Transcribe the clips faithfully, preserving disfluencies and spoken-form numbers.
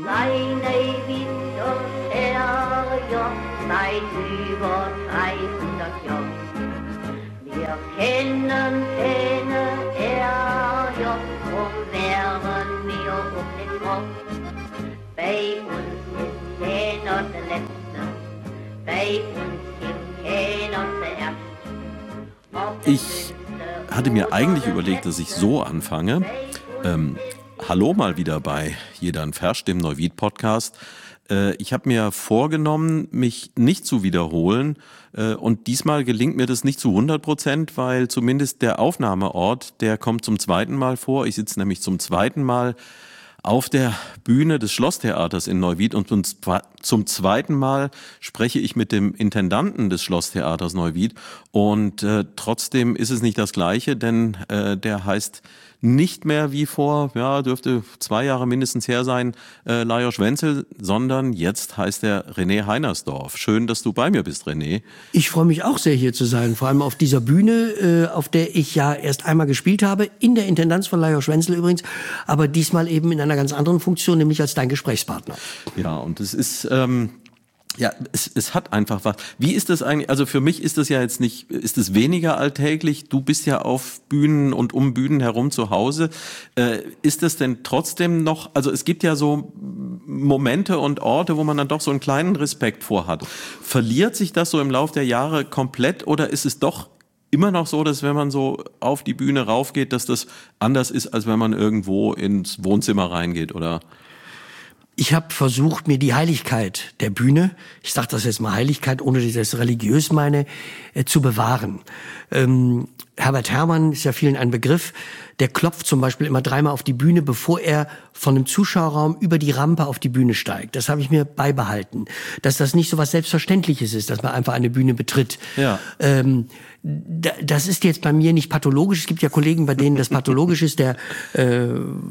Seine Winterferien seit über dreihundert Jahren. Wir kennen keine Ärger, drum wären wir auch nicht froh. Bei uns ist keiner der Letzte, bei uns gibt keiner zuerst. Ich hatte mir eigentlich überlegt, dass ich so anfange. Ähm, hallo mal wieder bei Jeder ein Vers, dem Neuwied-Podcast. Äh, ich habe mir vorgenommen, mich nicht zu wiederholen. Äh, und diesmal gelingt mir das nicht zu hundert Prozent, weil zumindest der Aufnahmeort, der kommt zum zweiten Mal vor. Ich sitze nämlich zum zweiten Mal auf der Bühne des Schlosstheaters in Neuwied und zum zweiten Mal spreche ich mit dem Intendanten des Schlosstheaters Neuwied und äh, trotzdem ist es nicht das Gleiche, denn äh, der heißt nicht mehr wie vor, ja, dürfte zwei Jahre mindestens her sein, äh, Lajos Wenzel, sondern jetzt heißt er René Heinersdorf. Schön, dass du bei mir bist, René. Ich freue mich auch sehr, hier zu sein, vor allem auf dieser Bühne, äh, auf der ich ja erst einmal gespielt habe, in der Intendanz von Lajos Wenzel übrigens, aber diesmal eben in einer ganz anderen Funktion, nämlich als dein Gesprächspartner. Ja, und es ist... Ähm Ja, es, es hat einfach was. Wie ist das eigentlich, also für mich ist das ja jetzt nicht, ist es weniger alltäglich, du bist ja auf Bühnen und um Bühnen herum zu Hause. Äh, ist das denn trotzdem noch, also es gibt ja so Momente und Orte, wo man dann doch so einen kleinen Respekt vor hat. Verliert sich das so im Laufe der Jahre komplett oder ist es doch immer noch so, dass wenn man so auf die Bühne raufgeht, dass das anders ist, als wenn man irgendwo ins Wohnzimmer reingeht, oder? Ich habe versucht, mir die Heiligkeit der Bühne, ich sage das jetzt mal Heiligkeit, ohne dass ich das religiös meine, äh, zu bewahren. Ähm, Herbert Herrmann ist ja vielen ein Begriff. Der klopft zum Beispiel immer dreimal auf die Bühne, bevor er von einem Zuschauerraum über die Rampe auf die Bühne steigt. Das habe ich mir beibehalten. Dass das nicht so was Selbstverständliches ist, dass man einfach eine Bühne betritt. Ja. Ähm, das ist jetzt bei mir nicht pathologisch. Es gibt ja Kollegen, bei denen das pathologisch ist. Der äh,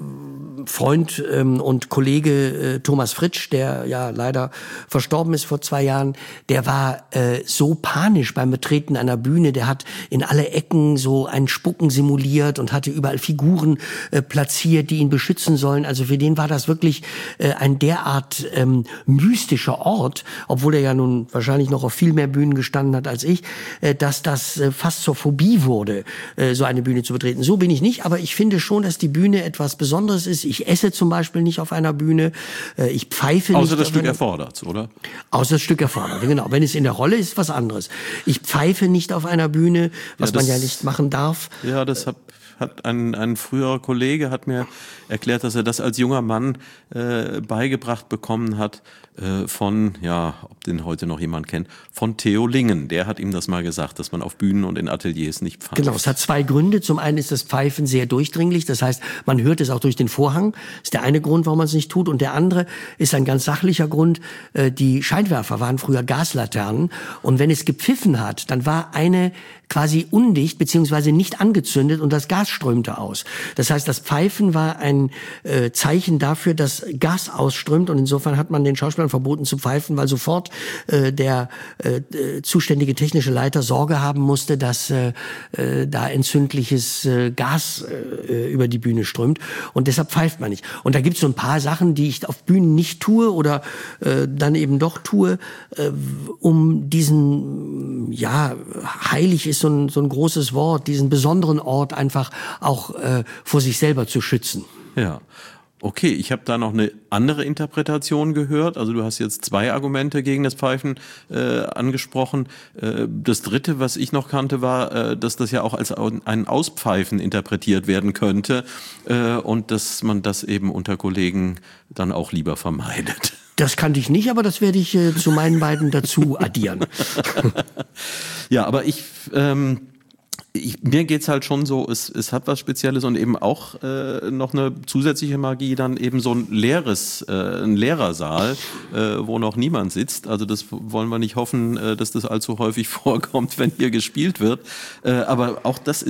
Freund ähm, und Kollege äh, Thomas Fritsch, der ja leider verstorben ist vor zwei Jahren, der war äh, so panisch beim Betreten einer Bühne. Der hat in alle Ecken so ein Spucken simuliert und hatte überall Figuren äh, platziert, die ihn beschützen sollen. Also für den war das wirklich äh, ein derart ähm, mystischer Ort, obwohl er ja nun wahrscheinlich noch auf viel mehr Bühnen gestanden hat als ich, äh, dass das äh, fast zur Phobie wurde, äh, so eine Bühne zu betreten. So bin ich nicht, aber ich finde schon, dass die Bühne etwas Besonderes ist. Ich esse zum Beispiel nicht auf einer Bühne, äh, ich pfeife nicht. Außer das auf Stück einer... erfordert's, oder? Außer das Stück erfordert, genau. Wenn es in der Rolle ist, was anderes. Ich pfeife nicht auf einer Bühne, was Ja, das- man ja nicht machen darf. Ja, das hat, hat ein, ein früherer Kollege hat mir erklärt, dass er das als junger Mann äh, beigebracht bekommen hat äh, von, ja, ob den heute noch jemand kennt, von Theo Lingen. Der hat ihm das mal gesagt, dass man auf Bühnen und in Ateliers nicht pfeift. Genau, es hat zwei Gründe. Zum einen ist das Pfeifen sehr durchdringlich, das heißt, man hört es auch durch den Vorhang. Das ist der eine Grund, warum man es nicht tut. Und der andere ist ein ganz sachlicher Grund. Äh, Die Scheinwerfer waren früher Gaslaternen. Und wenn es gepfiffen hat, dann war eine quasi undicht beziehungsweise nicht angezündet und das Gas strömte aus. Das heißt, das Pfeifen war ein äh, Zeichen dafür, dass Gas ausströmt und insofern hat man den Schauspielern verboten zu pfeifen, weil sofort äh, der äh, zuständige technische Leiter Sorge haben musste, dass äh, äh, da entzündliches äh, Gas äh, über die Bühne strömt und deshalb pfeift man nicht. Und da gibt es so ein paar Sachen, die ich auf Bühnen nicht tue oder äh, dann eben doch tue, äh, um diesen, ja, heilig ist so ein, so ein großes Wort, diesen besonderen Ort einfach auch äh, vor sich selber zu schützen. Ja. Okay, ich habe da noch eine andere Interpretation gehört. Also du hast jetzt zwei Argumente gegen das Pfeifen äh, angesprochen. Äh, das dritte, was ich noch kannte, war, äh, dass das ja auch als ein Auspfeifen interpretiert werden könnte äh, und dass man das eben unter Kollegen dann auch lieber vermeidet. Das kannte ich nicht, aber das werde ich äh, zu meinen beiden dazu addieren. Ja, aber ich... Ähm, Ich, mir geht's halt schon so, es, es hat was Spezielles und eben auch äh, noch eine zusätzliche Magie, dann eben so ein leeres, äh, ein leerer Saal, äh, wo noch niemand sitzt. Also das wollen wir nicht hoffen, äh, dass das allzu häufig vorkommt, wenn hier gespielt wird. Äh, aber auch das ist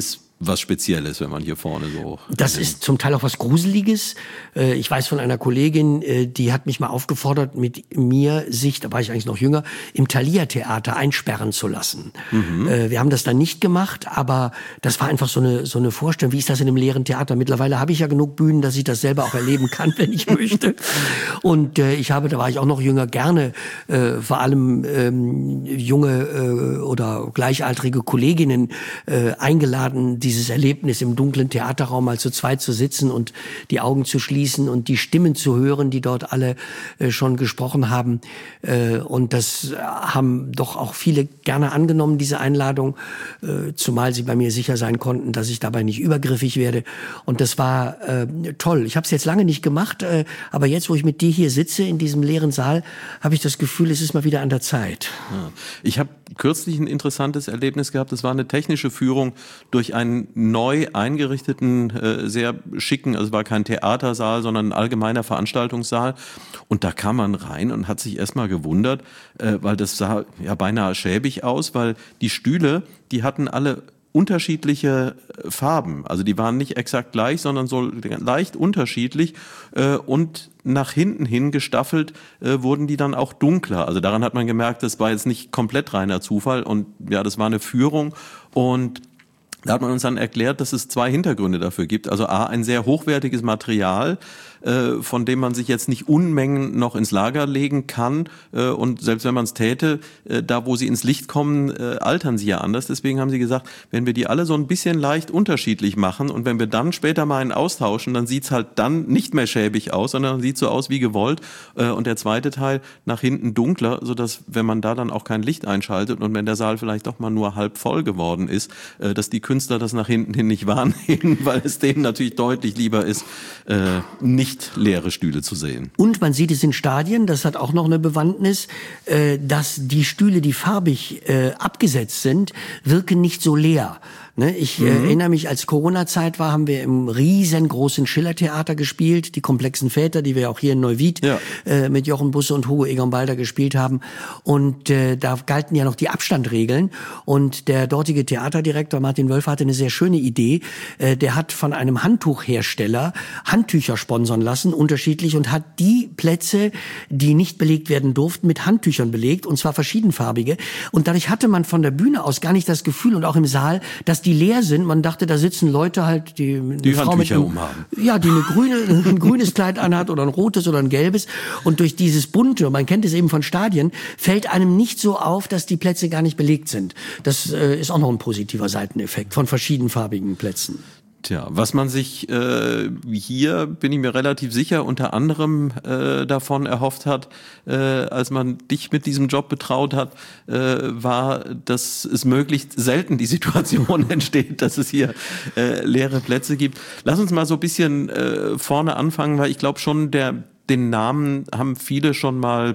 was Spezielles, wenn man hier vorne so... Das ist zum Teil auch was Gruseliges. Ich weiß von einer Kollegin, die hat mich mal aufgefordert, mit mir sich, da war ich eigentlich noch jünger, im Thalia-Theater einsperren zu lassen. Mhm. Wir haben das dann nicht gemacht, aber das war einfach so eine, so eine Vorstellung, wie ist das in einem leeren Theater? Mittlerweile habe ich ja genug Bühnen, dass ich das selber auch erleben kann, wenn ich möchte. Und ich habe, da war ich auch noch jünger, gerne vor allem ähm, junge äh, oder gleichaltrige Kolleginnen äh, eingeladen, dieses Erlebnis im dunklen Theaterraum mal zu zweit zu sitzen und die Augen zu schließen und die Stimmen zu hören, die dort alle äh, schon gesprochen haben. Äh, und das haben doch auch viele gerne angenommen, diese Einladung, äh, zumal sie bei mir sicher sein konnten, dass ich dabei nicht übergriffig werde. Und das war äh, toll. Ich habe es jetzt lange nicht gemacht, äh, aber jetzt, wo ich mit dir hier sitze, in diesem leeren Saal, habe ich das Gefühl, es ist mal wieder an der Zeit. Ja. Ich habe kürzlich ein interessantes Erlebnis gehabt. Das war eine technische Führung durch einen neu eingerichteten, äh, sehr schicken, also es war kein Theatersaal, sondern ein allgemeiner Veranstaltungssaal. Und da kam man rein und hat sich erstmal gewundert, äh, weil das sah ja beinahe schäbig aus, weil die Stühle, die hatten alle unterschiedliche Farben. Also die waren nicht exakt gleich, sondern so leicht unterschiedlich äh, und nach hinten hin gestaffelt äh, wurden die dann auch dunkler. Also daran hat man gemerkt, das war jetzt nicht komplett reiner Zufall und ja, das war eine Führung und da hat man uns dann erklärt, dass es zwei Hintergründe dafür gibt. Also A, ein sehr hochwertiges Material, äh, von dem man sich jetzt nicht Unmengen noch ins Lager legen kann. Äh, und selbst wenn man es täte, äh, da wo sie ins Licht kommen, äh, altern sie ja anders. Deswegen haben sie gesagt, wenn wir die alle so ein bisschen leicht unterschiedlich machen und wenn wir dann später mal einen austauschen, dann sieht's halt dann nicht mehr schäbig aus, sondern sieht so aus wie gewollt. Äh, und der zweite Teil nach hinten dunkler, sodass, wenn man da dann auch kein Licht einschaltet und wenn der Saal vielleicht doch mal nur halb voll geworden ist, äh, dass die Künstler das nach hinten hin nicht wahrnehmen, weil es denen natürlich deutlich lieber ist, äh, nicht leere Stühle zu sehen. Und man sieht es in Stadien, das hat auch noch eine Bewandtnis, äh, dass die Stühle, die farbig äh, abgesetzt sind, wirken nicht so leer. Ne, ich mhm. äh, erinnere mich, als Corona-Zeit war, haben wir im riesengroßen Schillertheater gespielt, die komplexen Väter, die wir auch hier in Neuwied ja. äh, mit Jochen Busse und Hugo Egon Balder gespielt haben. Und äh, da galten ja noch die Abstandregeln. Und der dortige Theaterdirektor Martin Wölfer hatte eine sehr schöne Idee. Äh, der hat von einem Handtuchhersteller Handtücher sponsern lassen, unterschiedlich, und hat die Plätze, die nicht belegt werden durften, mit Handtüchern belegt, und zwar verschiedenfarbige. Und dadurch hatte man von der Bühne aus gar nicht das Gefühl, und auch im Saal, dass die leer sind. Man dachte, da sitzen Leute halt, die, die Frau Handtücher mit einem, umhaben. Ja, die eine grüne, ein grünes Kleid anhat oder ein rotes oder ein gelbes. Und durch dieses Bunte, man kennt es eben von Stadien, fällt einem nicht so auf, dass die Plätze gar nicht belegt sind. Das äh, ist auch noch ein positiver Seiteneffekt von verschiedenfarbigen Plätzen. Tja, was man sich äh, hier, bin ich mir relativ sicher, unter anderem äh, davon erhofft hat, äh, als man dich mit diesem Job betraut hat, äh, war, dass es möglichst selten die Situation entsteht, dass es hier äh, leere Plätze gibt. Lass uns mal so ein bisschen äh, vorne anfangen, weil ich glaube schon, der den Namen haben viele schon mal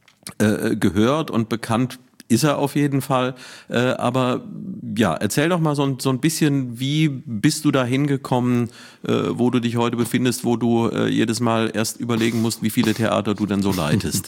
äh, gehört und bekannt ist er auf jeden Fall, äh, aber ja, erzähl doch mal so, so ein bisschen, wie bist du da hingekommen, äh, wo du dich heute befindest, wo du äh, jedes Mal erst überlegen musst, wie viele Theater du denn so leitest.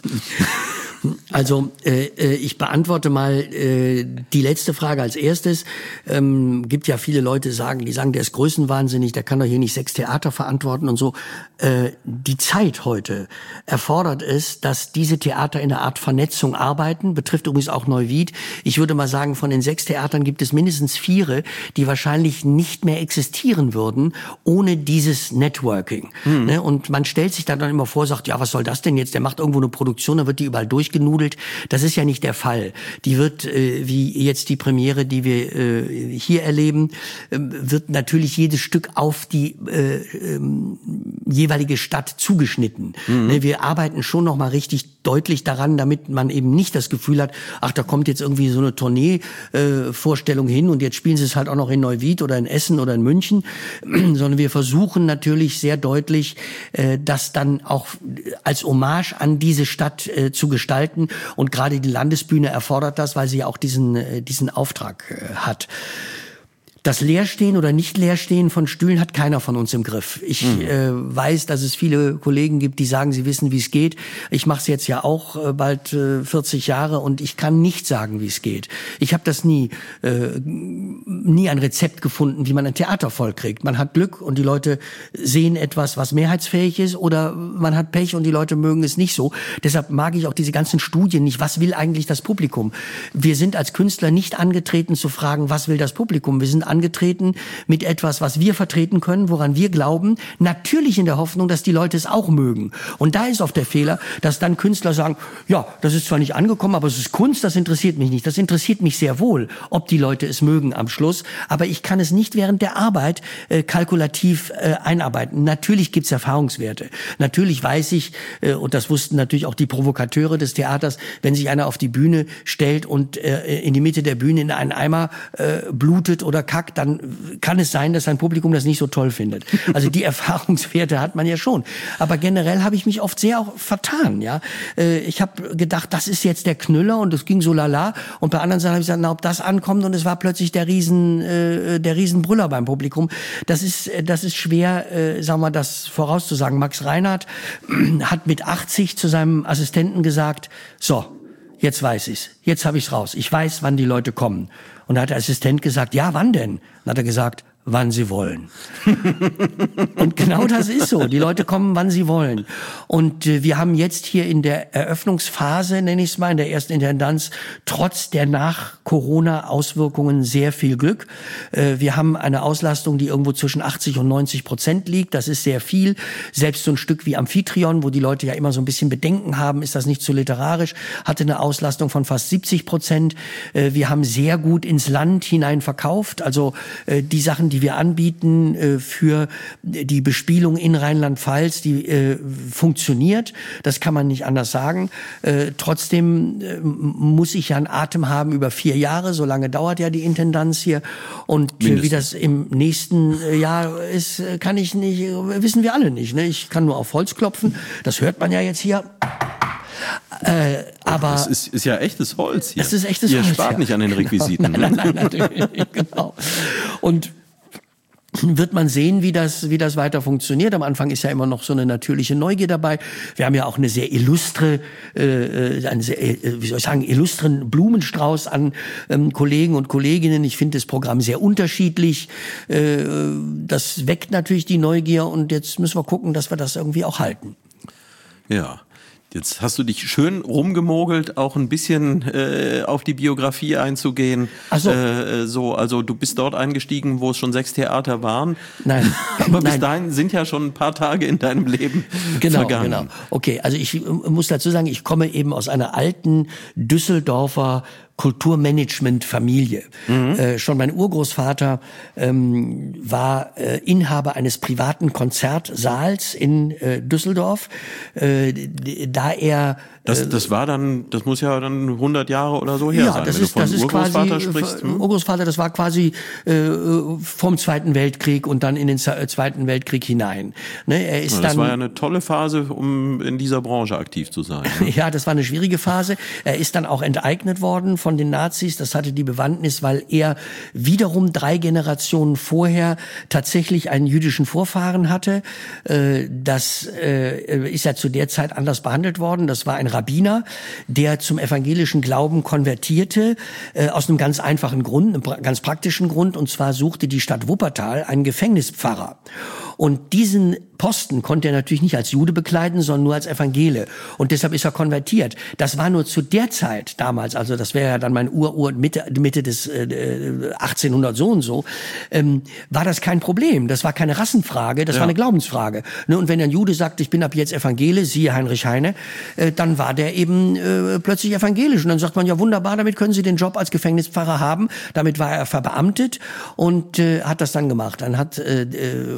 Also äh, ich beantworte mal äh, die letzte Frage als erstes. Ähm, gibt ja viele Leute, sagen, die sagen, der ist größenwahnsinnig, der kann doch hier nicht sechs Theater verantworten und so. Äh, die Zeit heute erfordert es, dass diese Theater in einer Art Vernetzung arbeiten, betrifft übrigens auch Neuwied. Ich würde mal sagen, von den sechs Theatern gibt es mindestens vier, die wahrscheinlich nicht mehr existieren würden ohne dieses Networking. Mhm. Ne? Und man stellt sich dann immer vor, sagt, ja, was soll das denn jetzt? Der macht irgendwo eine Produktion, dann wird die überall durchgenudelt. Das ist ja nicht der Fall. Die wird, äh, wie jetzt die Premiere, die wir äh, hier erleben, äh, wird natürlich jedes Stück auf die äh, äh, jeweilige Stadt zugeschnitten. Mhm. Ne? Wir arbeiten schon noch mal richtig deutlich daran, damit man eben nicht das Gefühl hat, ach, da kommt jetzt irgendwie so eine Tournee-Vorstellung äh, hin und jetzt spielen sie es halt auch noch in Neuwied oder in Essen oder in München, sondern wir versuchen natürlich sehr deutlich, äh, das dann auch als Hommage an diese Stadt äh, zu gestalten, und gerade die Landesbühne erfordert das, weil sie ja auch diesen, äh, diesen Auftrag äh, hat. Das Leerstehen oder Nicht-Leerstehen von Stühlen hat keiner von uns im Griff. Ich mhm. äh, weiß, dass es viele Kollegen gibt, die sagen, sie wissen, wie es geht. Ich mache es jetzt ja auch äh, bald äh, vierzig Jahre und ich kann nicht sagen, wie es geht. Ich habe das nie, äh, nie ein Rezept gefunden, wie man ein Theater vollkriegt. Man hat Glück und die Leute sehen etwas, was mehrheitsfähig ist, oder man hat Pech und die Leute mögen es nicht so. Deshalb mag ich auch diese ganzen Studien nicht. Was will eigentlich das Publikum? Wir sind als Künstler nicht angetreten zu fragen, was will das Publikum? Wir sind angetreten mit etwas, was wir vertreten können, woran wir glauben, natürlich in der Hoffnung, dass die Leute es auch mögen. Und da ist oft der Fehler, dass dann Künstler sagen, ja, das ist zwar nicht angekommen, aber es ist Kunst, das interessiert mich nicht. Das interessiert mich sehr wohl, ob die Leute es mögen am Schluss, aber ich kann es nicht während der Arbeit äh, kalkulativ äh, einarbeiten. Natürlich gibt's Erfahrungswerte. Natürlich weiß ich, äh, und das wussten natürlich auch die Provokateure des Theaters, wenn sich einer auf die Bühne stellt und äh, in die Mitte der Bühne in einen Eimer äh, blutet oder kackt, dann kann es sein, dass sein Publikum das nicht so toll findet. Also die Erfahrungswerte hat man ja schon. Aber generell habe ich mich oft sehr auch vertan. Ja, äh, ich habe gedacht, das ist jetzt der Knüller und es ging so lala. Und bei anderen Sachen habe ich gesagt, na, ob das ankommt, und es war plötzlich der Riesen, äh, der Riesenbrüller beim Publikum. Das ist, das ist schwer, äh, sagen wir, das vorauszusagen. Max Reinhardt hat mit achtzig zu seinem Assistenten gesagt, so, jetzt weiß ich's, jetzt habe ich's raus. Ich weiß, wann die Leute kommen. Und da hat der Assistent gesagt, ja, wann denn? Dann hat er gesagt, wann sie wollen. Und genau das ist so. Die Leute kommen, wann sie wollen. Und äh, wir haben jetzt hier in der Eröffnungsphase, nenne ich es mal, in der ersten Intendanz, trotz der Nach-Corona-Auswirkungen sehr viel Glück. Äh, wir haben eine Auslastung, die irgendwo zwischen achtzig und neunzig Prozent liegt. Das ist sehr viel. Selbst so ein Stück wie Amphitryon, wo die Leute ja immer so ein bisschen Bedenken haben, ist das nicht zu literarisch, hatte eine Auslastung von fast siebzig Prozent. Äh, wir haben sehr gut ins Land hinein verkauft. Also äh, die Sachen, die die wir anbieten äh, für die Bespielung in Rheinland-Pfalz, die äh, funktioniert. Das kann man nicht anders sagen. Äh, trotzdem äh, muss ich ja einen Atem haben über vier Jahre. So lange dauert ja die Intendanz hier. Und äh, wie das im nächsten äh, Jahr ist, kann ich nicht, wissen wir alle nicht. Ne? Ich kann nur auf Holz klopfen. Das hört man ja jetzt hier. Äh, aber das ist, ist ja echtes Holz hier. Das ist echtes Ihr Holz. Ihr spart ja. nicht an den Requisiten. Nein, nein, nein, natürlich nicht, genau. Und wird man sehen, wie das, wie das weiter funktioniert. Am Anfang ist ja immer noch so eine natürliche Neugier dabei. Wir haben ja auch eine sehr illustre, äh, einen sehr, äh, wie soll ich sagen, illustren Blumenstrauß an ähm, Kollegen und Kolleginnen. Ich finde das Programm sehr unterschiedlich. Äh, das weckt natürlich die Neugier und jetzt müssen wir gucken, dass wir das irgendwie auch halten. Ja. Jetzt hast du dich schön rumgemogelt, auch ein bisschen äh, auf die Biografie einzugehen. Ach so. Äh, so, also du bist dort eingestiegen, wo es schon sechs Theater waren. Nein. Aber bis Nein. dahin sind ja schon ein paar Tage in deinem Leben genau, vergangen. Genau, okay. Also ich muss dazu sagen, ich komme eben aus einer alten Düsseldorfer Kulturmanagement-Familie. Mhm. Äh, schon mein Urgroßvater ähm, war äh, Inhaber eines privaten Konzertsaals in äh, Düsseldorf. Äh, da er Das, das war dann, das muss ja dann hundert Jahre oder so her ja, sein, das wenn ist, du von das ist Urgroßvater quasi, sprichst. Hm? Urgroßvater, das war quasi äh, vom Zweiten Weltkrieg und dann in den Zweiten Weltkrieg hinein. Ne, er ist Ja, das dann, war ja eine tolle Phase, um in dieser Branche aktiv zu sein. Ne? Ja, das war eine schwierige Phase. Er ist dann auch enteignet worden von den Nazis. Das hatte die Bewandtnis, weil er wiederum drei Generationen vorher tatsächlich einen jüdischen Vorfahren hatte. Äh, das äh, ist ja zu der Zeit anders behandelt worden. Das war ein Rabbiner, der zum evangelischen Glauben konvertierte, äh, aus einem ganz einfachen Grund, einem pra- ganz praktischen Grund. Und zwar suchte die Stadt Wuppertal einen Gefängnispfarrer. Und diesen Posten konnte er natürlich nicht als Jude bekleiden, sondern nur als Evangele. Und deshalb ist er konvertiert. Das war nur zu der Zeit damals, also das wäre ja dann mein Ur-Ur Mitte, Mitte des äh, achtzehnhundert so und so, ähm, war das kein Problem. Das war keine Rassenfrage, das ja. war eine Glaubensfrage. Ne? Und wenn ein Jude sagt, ich bin ab jetzt Evangele, siehe Heinrich Heine, äh, dann war der eben äh, plötzlich evangelisch. Und dann sagt man, ja wunderbar, damit können Sie den Job als Gefängnispfarrer haben. Damit war er verbeamtet und äh, hat das dann gemacht. Dann hat äh, des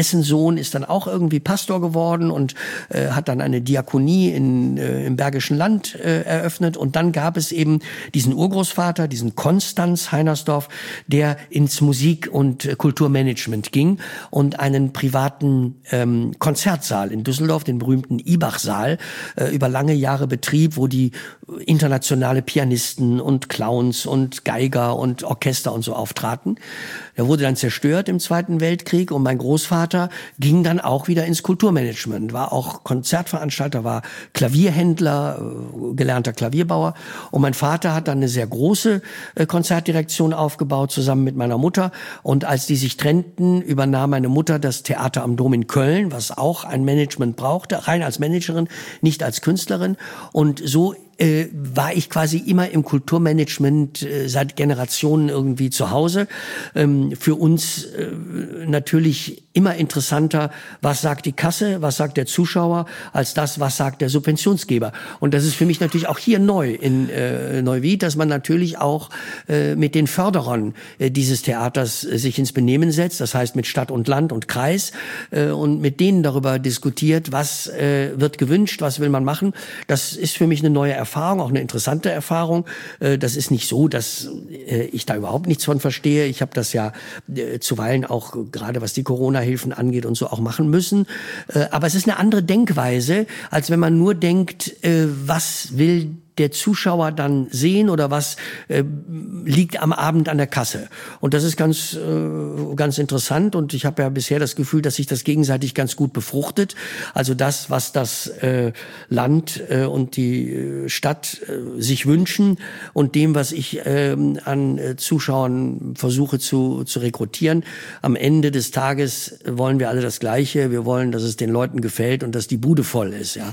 dessen Sohn ist dann auch irgendwie Pastor geworden und äh, hat dann eine Diakonie in, äh, im Bergischen Land äh, eröffnet. Und dann gab es eben diesen Urgroßvater, diesen Konstanz Heinersdorf, der ins Musik- und äh, Kulturmanagement ging und einen privaten ähm, Konzertsaal in Düsseldorf, den berühmten Ibach-Saal, äh, über lange Jahre betrieb, wo die internationale Pianisten und Clowns und Geiger und Orchester und so auftraten. Er wurde dann zerstört im Zweiten Weltkrieg und mein Großvater ging dann auch wieder ins Kulturmanagement, war auch Konzertveranstalter, war Klavierhändler, gelernter Klavierbauer und mein Vater hat dann eine sehr große Konzertdirektion aufgebaut, zusammen mit meiner Mutter, und als die sich trennten, übernahm meine Mutter das Theater am Dom in Köln, was auch ein Management brauchte, rein als Managerin, nicht als Künstlerin, und so äh, war ich quasi immer im Kulturmanagement äh, seit Generationen irgendwie zu Hause. Ähm, für uns äh, natürlich immer interessanter, was sagt die Kasse, was sagt der Zuschauer, als das, was sagt der Subventionsgeber. Und das ist für mich natürlich auch hier neu in äh, Neuwied, dass man natürlich auch äh, mit den Förderern äh, dieses Theaters äh, sich ins Benehmen setzt, das heißt mit Stadt und Land und Kreis, äh, und mit denen darüber diskutiert, was äh, wird gewünscht, was will man machen. Das ist für mich eine neue Erfahrung, auch eine interessante Erfahrung. Äh, das ist nicht so, dass äh, ich da überhaupt nichts von verstehe. Ich habe das ja äh, zuweilen auch, gerade was die Corona-Hilfen angeht und so, auch machen müssen. Äh, aber es ist eine andere Denkweise, als wenn man nur denkt, äh, was will der Zuschauer dann sehen oder was äh, liegt am Abend an der Kasse. Und das ist ganz äh, ganz interessant, und ich habe ja bisher das Gefühl, dass sich das gegenseitig ganz gut befruchtet. Also das, was das äh, Land äh, und die äh, Stadt äh, sich wünschen, und dem, was ich äh, an äh, Zuschauern versuche zu zu rekrutieren. Am Ende des Tages wollen wir alle das Gleiche. Wir wollen, dass es den Leuten gefällt und dass die Bude voll ist. Ja,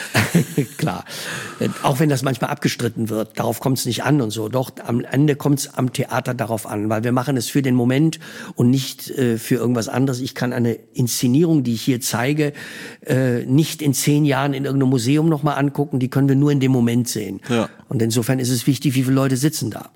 klar. Äh, auch wenn das manchmal abgestritten wird, darauf kommt es nicht an und so. Doch am Ende kommt es am Theater darauf an, weil wir machen es für den Moment und nicht äh, für irgendwas anderes. Ich kann eine Inszenierung, die ich hier zeige, äh, nicht in zehn Jahren in irgendeinem Museum nochmal angucken. Die können wir nur in dem Moment sehen. Ja. Und insofern ist es wichtig, wie viele Leute sitzen da.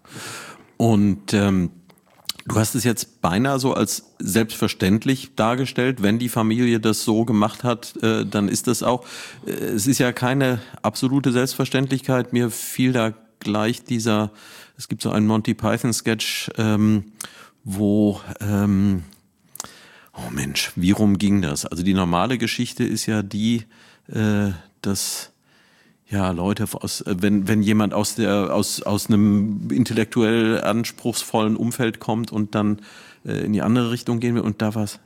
Und ähm du hast es jetzt beinahe so als selbstverständlich dargestellt. Wenn die Familie das so gemacht hat, äh, dann ist das auch, äh, es ist ja keine absolute Selbstverständlichkeit. Mir fiel da gleich dieser, es gibt so einen Monty Python Sketch, ähm, wo, ähm, oh Mensch, wie rum ging das? Also die normale Geschichte ist ja die, äh, dass ja, Leute aus, wenn wenn jemand aus der aus aus einem intellektuell anspruchsvollen Umfeld kommt und dann äh, in die andere Richtung gehen will, und da war's,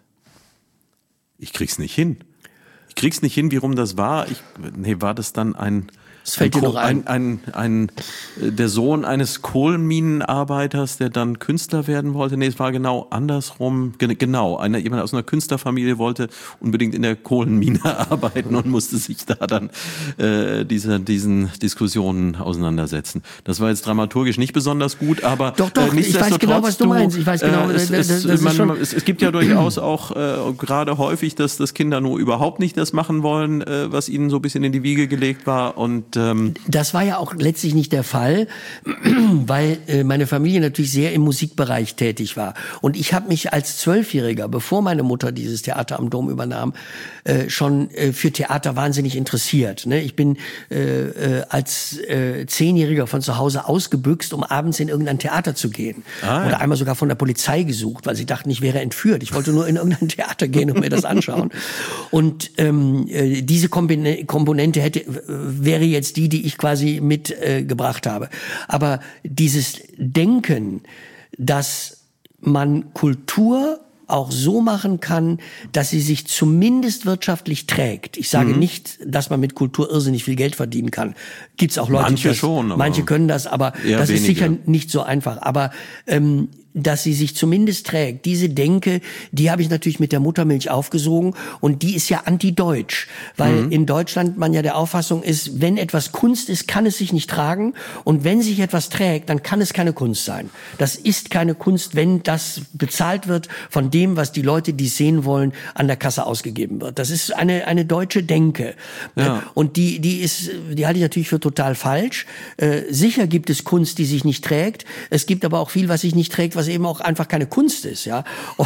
ich krieg's nicht hin. Ich krieg's nicht hin, wie rum das war. Ich nee, war das dann ein Es fällt dir noch ein. Ein, ein, ein, der Sohn eines Kohlenminenarbeiters, der dann Künstler werden wollte. Nee, es war genau andersrum. Genau, einer, jemand aus einer Künstlerfamilie wollte unbedingt in der Kohlenmine arbeiten und musste sich da dann äh, diese, diesen Diskussionen auseinandersetzen. Das war jetzt dramaturgisch nicht besonders gut, aber doch, doch, äh, ich weiß genau, was du meinst. Ich weiß genau, äh, es, das, das, es, das man, ist schon es, es gibt ja durchaus auch äh, gerade häufig, dass, dass Kinder nur überhaupt nicht das machen wollen, äh, was ihnen so ein bisschen in die Wiege gelegt war. Und das war ja auch letztlich nicht der Fall, weil äh, meine Familie natürlich sehr im Musikbereich tätig war. Und ich habe mich als Zwölfjähriger, bevor meine Mutter dieses Theater am Dom übernahm, äh, schon äh, für Theater wahnsinnig interessiert. Ne? Ich bin äh, äh, als äh, Zehnjähriger von zu Hause ausgebüxt, um abends in irgendein Theater zu gehen. Ah, ja. Oder einmal sogar von der Polizei gesucht, weil sie dachten, ich wäre entführt. Ich wollte nur in irgendein Theater gehen und mir das anschauen. Und ähm, äh, diese Komponente hätte wäre jetzt die, die ich quasi mitgebracht äh, habe. Aber dieses Denken, dass man Kultur auch so machen kann, dass sie sich zumindest wirtschaftlich trägt. Ich sage mhm. nicht, dass man mit Kultur irrsinnig viel Geld verdienen kann. Gibt's auch Leute, manche die das, schon, aber manche können das, aber das weniger. Ist sicher nicht so einfach. Aber ähm, dass sie sich zumindest trägt. Diese Denke, die habe ich natürlich mit der Muttermilch aufgesogen, und die ist ja anti-deutsch, weil mhm. in Deutschland man ja der Auffassung ist, wenn etwas Kunst ist, kann es sich nicht tragen, und wenn sich etwas trägt, dann kann es keine Kunst sein. Das ist keine Kunst, wenn das bezahlt wird von dem, was die Leute, die es sehen wollen, an der Kasse ausgegeben wird. Das ist eine eine deutsche Denke. Ja. Und die die ist, die halte ich natürlich für total falsch. Äh, sicher gibt es Kunst, die sich nicht trägt. Es gibt aber auch viel, was sich nicht trägt, was was eben auch einfach keine Kunst ist, ja.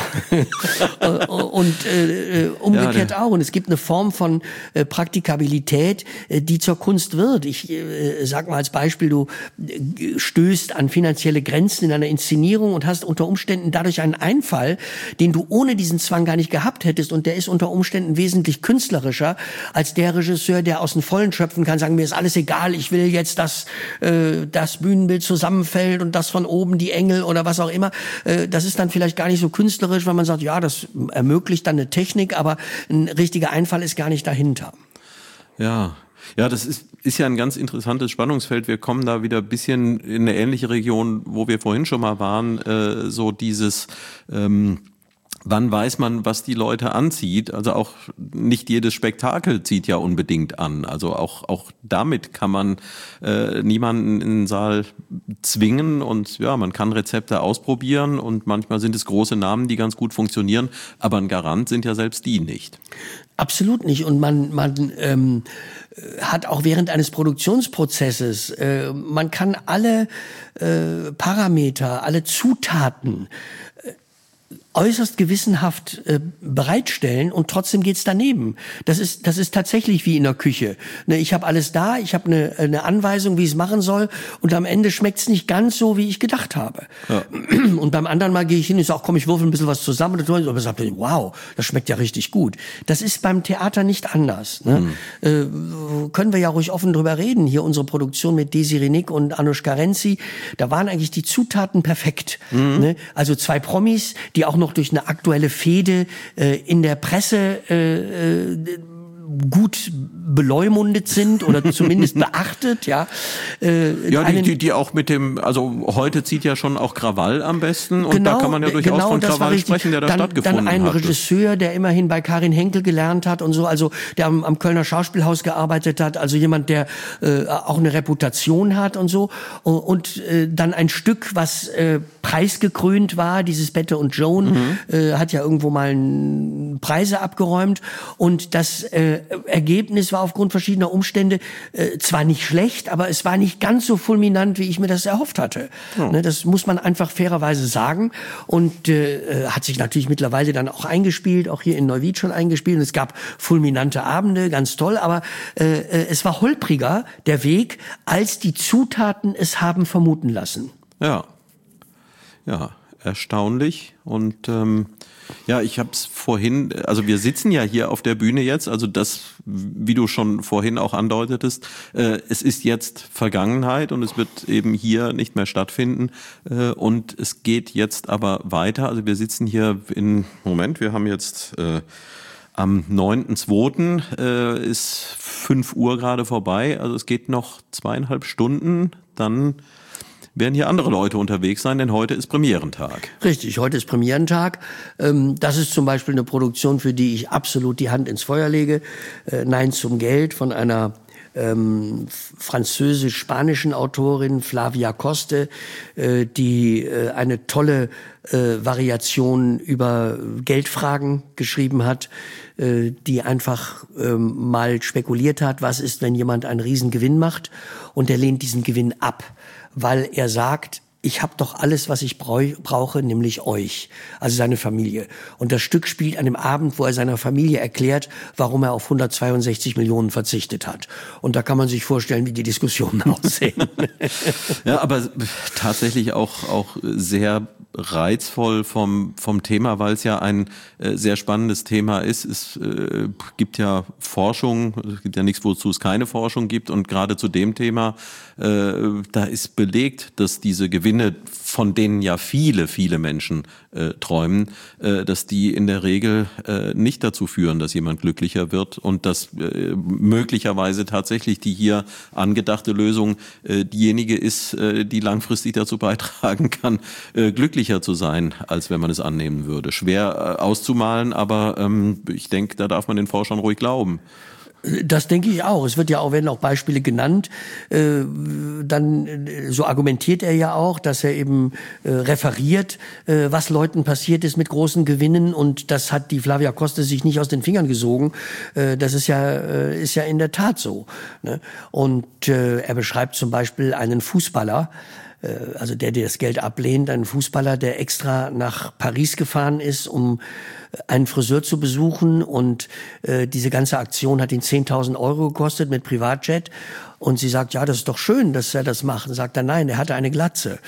Und äh, umgekehrt ja, auch. Und es gibt eine Form von äh, Praktikabilität, äh, die zur Kunst wird. Ich äh, sag mal als Beispiel, du äh, stößt an finanzielle Grenzen in einer Inszenierung und hast unter Umständen dadurch einen Einfall, den du ohne diesen Zwang gar nicht gehabt hättest. Und der ist unter Umständen wesentlich künstlerischer als der Regisseur, der aus dem Vollen schöpfen kann, sagen, mir ist alles egal, ich will jetzt, dass äh, das Bühnenbild zusammenfällt und das von oben die Engel oder was auch immer. Äh, das ist dann vielleicht gar nicht so künstlerisch, weil man sagt, ja, das ermöglicht dann eine Technik, aber ein richtiger Einfall ist gar nicht dahinter. Ja, ja, das ist, ist ja ein ganz interessantes Spannungsfeld. Wir kommen da wieder ein bisschen in eine ähnliche Region, wo wir vorhin schon mal waren, äh, so dieses... Ähm Wann weiß man, was die Leute anzieht? Also auch nicht jedes Spektakel zieht ja unbedingt an. Also auch auch damit kann man äh, niemanden in den Saal zwingen. Und ja, man kann Rezepte ausprobieren und manchmal sind es große Namen, die ganz gut funktionieren. Aber ein Garant sind ja selbst die nicht. Absolut nicht. Und man man ähm, hat auch während eines Produktionsprozesses, äh, man kann alle äh, Parameter, alle Zutaten äußerst gewissenhaft äh, bereitstellen und trotzdem geht's daneben. Das ist das ist tatsächlich wie in der Küche. Ne, ich habe alles da, ich habe eine eine Anweisung, wie ich es machen soll und am Ende schmeckt's nicht ganz so, wie ich gedacht habe. Ja. Und beim anderen Mal gehe ich hin und sage, komm, ich würfel ein bisschen was zusammen und dann sagt er, wow, das schmeckt ja richtig gut. Das ist beim Theater nicht anders. Ne? Mhm. Äh, können wir ja ruhig offen drüber reden. Hier unsere Produktion mit Desiree Nick und Anushka Renzi, da waren eigentlich die Zutaten perfekt. Mhm. Ne? Also zwei Promis, die auch noch durch eine aktuelle Fehde äh, in der Presse äh, äh, gut beleumundet sind oder zumindest beachtet, ja. Äh, ja, die, die, die auch mit dem, also heute zieht ja schon auch Krawall am besten und genau, da kann man ja durchaus genau, von Krawall sprechen, der da dann, stattgefunden hat. Dann ein hat. Regisseur, der immerhin bei Karin Henkel gelernt hat und so, also der am, am Kölner Schauspielhaus gearbeitet hat, also jemand, der äh, auch eine Reputation hat und so und, und äh, dann ein Stück, was äh, preisgekrönt war, dieses Bette und Joan, mhm. äh, hat ja irgendwo mal einen Preise abgeräumt und das äh, Ergebnis war aufgrund verschiedener Umstände äh, zwar nicht schlecht, aber es war nicht ganz so fulminant, wie ich mir das erhofft hatte. Ja. Ne, das muss man einfach fairerweise sagen und äh, hat sich natürlich mittlerweile dann auch eingespielt, auch hier in Neuwied schon eingespielt und es gab fulminante Abende, ganz toll, aber äh, es war holpriger, der Weg, als die Zutaten es haben vermuten lassen. Ja, ja, erstaunlich und ähm ja, ich habe es vorhin, also wir sitzen ja hier auf der Bühne jetzt, also das, wie du schon vorhin auch andeutetest, äh, es ist jetzt Vergangenheit und es wird eben hier nicht mehr stattfinden äh, und es geht jetzt aber weiter, also wir sitzen hier in, Moment, wir haben jetzt äh, am neunten zweiten äh, ist fünf Uhr gerade vorbei, also es geht noch zweieinhalb Stunden, dann werden hier andere Leute unterwegs sein, denn heute ist Premierentag. Richtig, heute ist Premierentag. Das ist zum Beispiel eine Produktion, für die ich absolut die Hand ins Feuer lege. Nein zum Geld von einer ähm, französisch-spanischen Autorin Flavia Coste, äh, die äh, eine tolle äh, Variation über Geldfragen geschrieben hat, äh, die einfach äh, mal spekuliert hat, was ist, wenn jemand einen Riesengewinn macht und er lehnt diesen Gewinn ab, weil er sagt, ich habe doch alles, was ich brauche, nämlich euch, also seine Familie. Und das Stück spielt an dem Abend, wo er seiner Familie erklärt, warum er auf hundertzweiundsechzig Millionen verzichtet hat. Und da kann man sich vorstellen, wie die Diskussionen aussehen. Ja, aber tatsächlich auch auch sehr reizvoll vom vom Thema, weil es ja ein äh, sehr spannendes Thema ist. Es äh, gibt ja Forschung, es gibt ja nichts, wozu es keine Forschung gibt. Und gerade zu dem Thema, äh, da ist belegt, dass diese Gewinne, von denen ja viele, viele Menschen äh, träumen, äh, dass die in der Regel äh, nicht dazu führen, dass jemand glücklicher wird und dass äh, möglicherweise tatsächlich die hier angedachte Lösung äh, diejenige ist, äh, die langfristig dazu beitragen kann, äh, glücklicher zu sein, als wenn man es annehmen würde. Schwer äh, auszumalen, aber ähm, ich denke, da darf man den Forschern ruhig glauben. Das denke ich auch. Es wird ja auch, werden auch Beispiele genannt. Äh, dann, so argumentiert er ja auch, dass er eben äh, referiert, äh, was Leuten passiert ist mit großen Gewinnen. Und das hat die Flavia Coste sich nicht aus den Fingern gesogen. Äh, das ist ja, äh, ist ja in der Tat so. Ne? Und äh, er beschreibt zum Beispiel einen Fußballer, äh, also der, der das Geld ablehnt, ein Fußballer, der extra nach Paris gefahren ist, um einen Friseur zu besuchen, und äh, diese ganze Aktion hat ihn zehntausend Euro gekostet mit Privatjet. Und sie sagt, ja, das ist doch schön, dass er das macht. Und sagt er, nein, er hatte eine Glatze.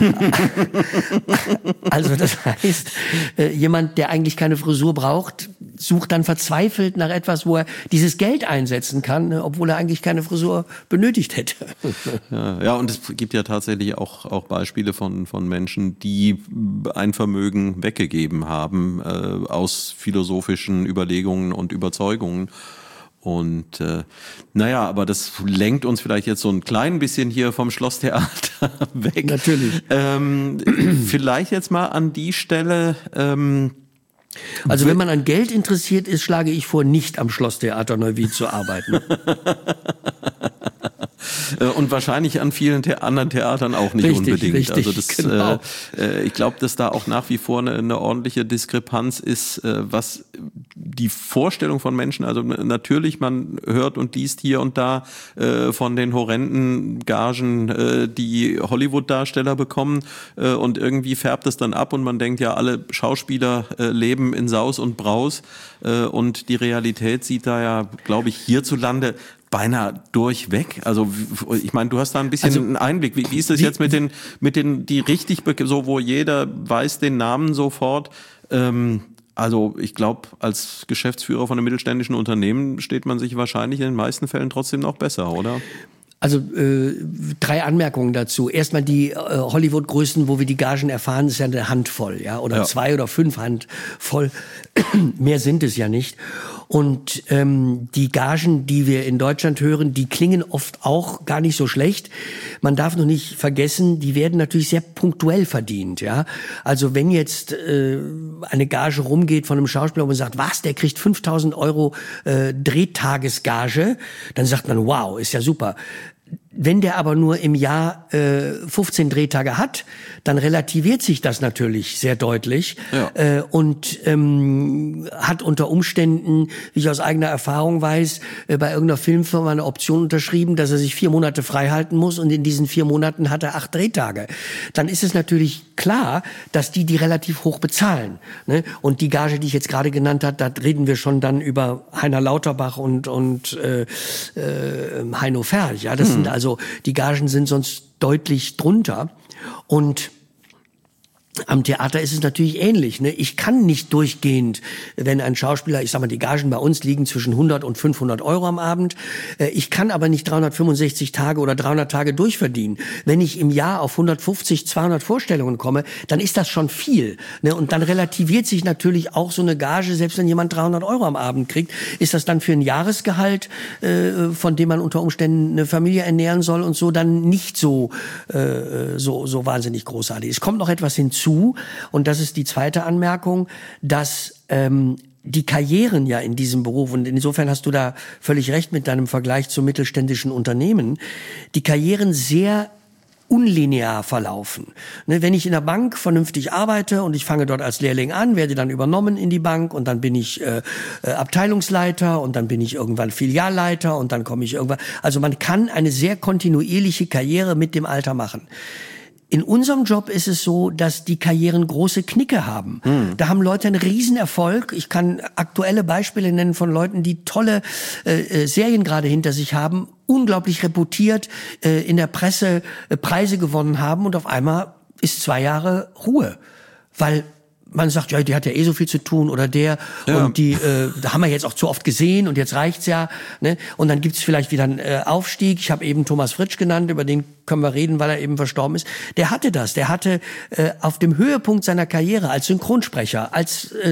Also das heißt, äh, jemand, der eigentlich keine Frisur braucht, sucht dann verzweifelt nach etwas, wo er dieses Geld einsetzen kann, ne, obwohl er eigentlich keine Frisur benötigt hätte. Ja, ja, und es gibt ja tatsächlich auch, auch Beispiele von, von Menschen, die ein Vermögen weggegeben haben, äh, aus philosophischen Überlegungen und Überzeugungen. Und äh, naja, aber das lenkt uns vielleicht jetzt so ein klein bisschen hier vom Schlosstheater weg. Natürlich. Ähm, vielleicht jetzt mal an die Stelle. Ähm, also wenn man an Geld interessiert ist, schlage ich vor, nicht am Schlosstheater Neuwied zu arbeiten. Und wahrscheinlich an vielen The- anderen Theatern auch nicht richtig, unbedingt. Richtig, also das, genau. äh, ich glaube, dass da auch nach wie vor eine, eine ordentliche Diskrepanz ist, äh, was die Vorstellung von Menschen, also natürlich, man hört und liest hier und da äh, von den horrenden Gagen, äh, die Hollywood-Darsteller bekommen, äh, und irgendwie färbt es dann ab und man denkt, ja, alle Schauspieler äh, leben in Saus und Braus, äh, und die Realität sieht da ja, glaube ich, hierzulande beinahe durchweg. Also ich meine, du hast da ein bisschen Also, einen Einblick. Wie, wie ist es jetzt mit den, mit den, die richtig, so wo jeder weiß den Namen sofort? Ähm, also ich glaube, als Geschäftsführer von einem mittelständischen Unternehmen steht man sich wahrscheinlich in den meisten Fällen trotzdem noch besser, oder? Also äh, drei Anmerkungen dazu. Erstmal die äh, Hollywood-Größen, wo wir die Gagen erfahren, ist ja eine Handvoll, ja, oder ja. zwei oder fünf Handvoll. Mehr sind es ja nicht. Und ähm, die Gagen, die wir in Deutschland hören, die klingen oft auch gar nicht so schlecht. Man darf noch nicht vergessen, die werden natürlich sehr punktuell verdient, ja. Also wenn jetzt äh, eine Gage rumgeht von einem Schauspieler und man sagt, was, der kriegt fünftausend Euro äh, Drehtagesgage, dann sagt man, wow, ist ja super. Wenn der aber nur im Jahr äh, fünfzehn Drehtage hat, dann relativiert sich das natürlich sehr deutlich, ja. äh, und ähm, hat unter Umständen, wie ich aus eigener Erfahrung weiß, äh, bei irgendeiner Filmfirma eine Option unterschrieben, dass er sich vier Monate frei halten muss, und in diesen vier Monaten hat er acht Drehtage. Dann ist es natürlich klar, dass die die relativ hoch bezahlen, ne? Und die Gage, die ich jetzt gerade genannt habe, da reden wir schon dann über Heiner Lauterbach und und äh, äh, Heino Ferch. Ja, das hm. sind also die Gagen sind sonst deutlich drunter. Und am Theater ist es natürlich ähnlich, ne? Ich kann nicht durchgehend, wenn ein Schauspieler, ich sag mal, die Gagen bei uns liegen zwischen hundert und fünfhundert Euro am Abend. Ich kann aber nicht dreihundertfünfundsechzig Tage oder dreihundert Tage durchverdienen. Wenn ich im Jahr auf hundertfünfzig, zweihundert Vorstellungen komme, dann ist das schon viel, ne? Und dann relativiert sich natürlich auch so eine Gage, selbst wenn jemand dreihundert Euro am Abend kriegt, ist das dann für ein Jahresgehalt, äh, von dem man unter Umständen eine Familie ernähren soll und so, dann nicht so, äh, so, so wahnsinnig großartig. Es kommt noch etwas hinzu. Und das ist die zweite Anmerkung, dass ähm, die Karrieren ja in diesem Beruf, und insofern hast du da völlig recht mit deinem Vergleich zu mittelständischen Unternehmen, die Karrieren sehr unlinear verlaufen. Ne, wenn ich in der Bank vernünftig arbeite und ich fange dort als Lehrling an, werde dann übernommen in die Bank und dann bin ich äh, äh, Abteilungsleiter und dann bin ich irgendwann Filialleiter und dann komme ich irgendwann. Also man kann eine sehr kontinuierliche Karriere mit dem Alter machen. In unserem Job ist es so, dass die Karrieren große Knicke haben. Mhm. Da haben Leute einen Riesenerfolg. Ich kann aktuelle Beispiele nennen von Leuten, die tolle äh, Serien gerade hinter sich haben, unglaublich reputiert, äh, in der Presse äh, Preise gewonnen haben, und auf einmal ist zwei Jahre Ruhe, weil man sagt, ja, die hat ja eh so viel zu tun, oder der, ja. Und die äh, da haben wir jetzt auch zu oft gesehen und jetzt reicht's ja, ne? Und dann gibt's vielleicht wieder einen äh, Aufstieg. Ich habe eben Thomas Fritsch genannt, über den können wir reden, weil er eben verstorben ist. Der hatte das, der hatte äh, auf dem Höhepunkt seiner Karriere als Synchronsprecher, als äh,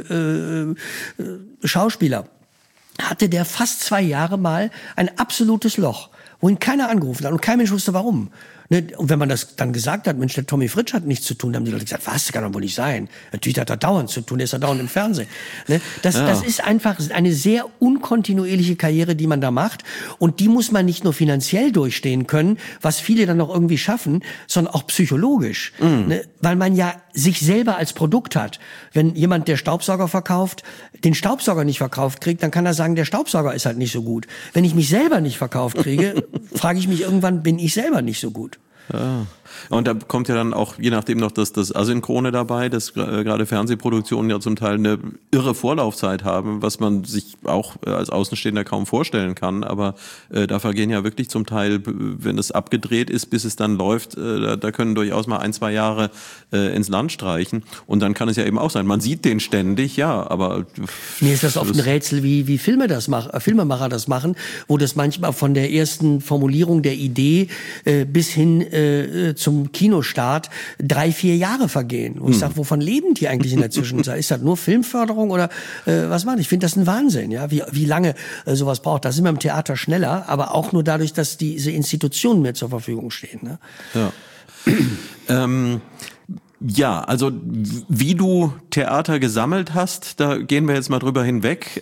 äh, äh, Schauspieler, hatte der fast zwei Jahre mal ein absolutes Loch, wo ihn keiner angerufen hat und kein Mensch wusste warum. Und wenn man das dann gesagt hat, Mensch, der Tommy Fritsch hat nichts zu tun, dann haben die Leute gesagt, was, das kann doch wohl nicht sein. Natürlich hat er dauernd zu tun, der ist ja dauernd im Fernsehen. Das, ja. das ist einfach eine sehr unkontinuierliche Karriere, die man da macht. Und die muss man nicht nur finanziell durchstehen können, was viele dann noch irgendwie schaffen, sondern auch psychologisch. Mhm. Weil man ja sich selber als Produkt hat. Wenn jemand, der Staubsauger verkauft, den Staubsauger nicht verkauft kriegt, dann kann er sagen, der Staubsauger ist halt nicht so gut. Wenn ich mich selber nicht verkauft kriege, frage ich mich irgendwann, bin ich selber nicht so gut? Ja. Und da kommt ja dann auch, je nachdem noch das, das Asynchrone dabei, dass äh, gerade Fernsehproduktionen ja zum Teil eine irre Vorlaufzeit haben, was man sich auch äh, als Außenstehender kaum vorstellen kann. Aber äh, da vergehen ja wirklich zum Teil, wenn es abgedreht ist, bis es dann läuft, äh, da, da können durchaus mal ein, zwei Jahre äh, ins Land streichen. Und dann kann es ja eben auch sein, man sieht den ständig, ja, aber... Mir ist das oft ein Rätsel, wie, wie Filme das machen, äh, Filmemacher das machen, wo das manchmal von der ersten Formulierung der Idee äh, bis hin äh, zum Kinostart drei, vier Jahre vergehen. Und ich sage, wovon leben die eigentlich in der Zwischenzeit? Ist das nur Filmförderung oder äh, was machen? Ich finde das ein Wahnsinn, ja, wie, wie lange äh, sowas braucht. Da sind wir im Theater schneller, aber auch nur dadurch, dass diese Institutionen mehr zur Verfügung stehen. Ne? Ja. ähm, ja, also wie du Theater gesammelt hast, da gehen wir jetzt mal drüber hinweg.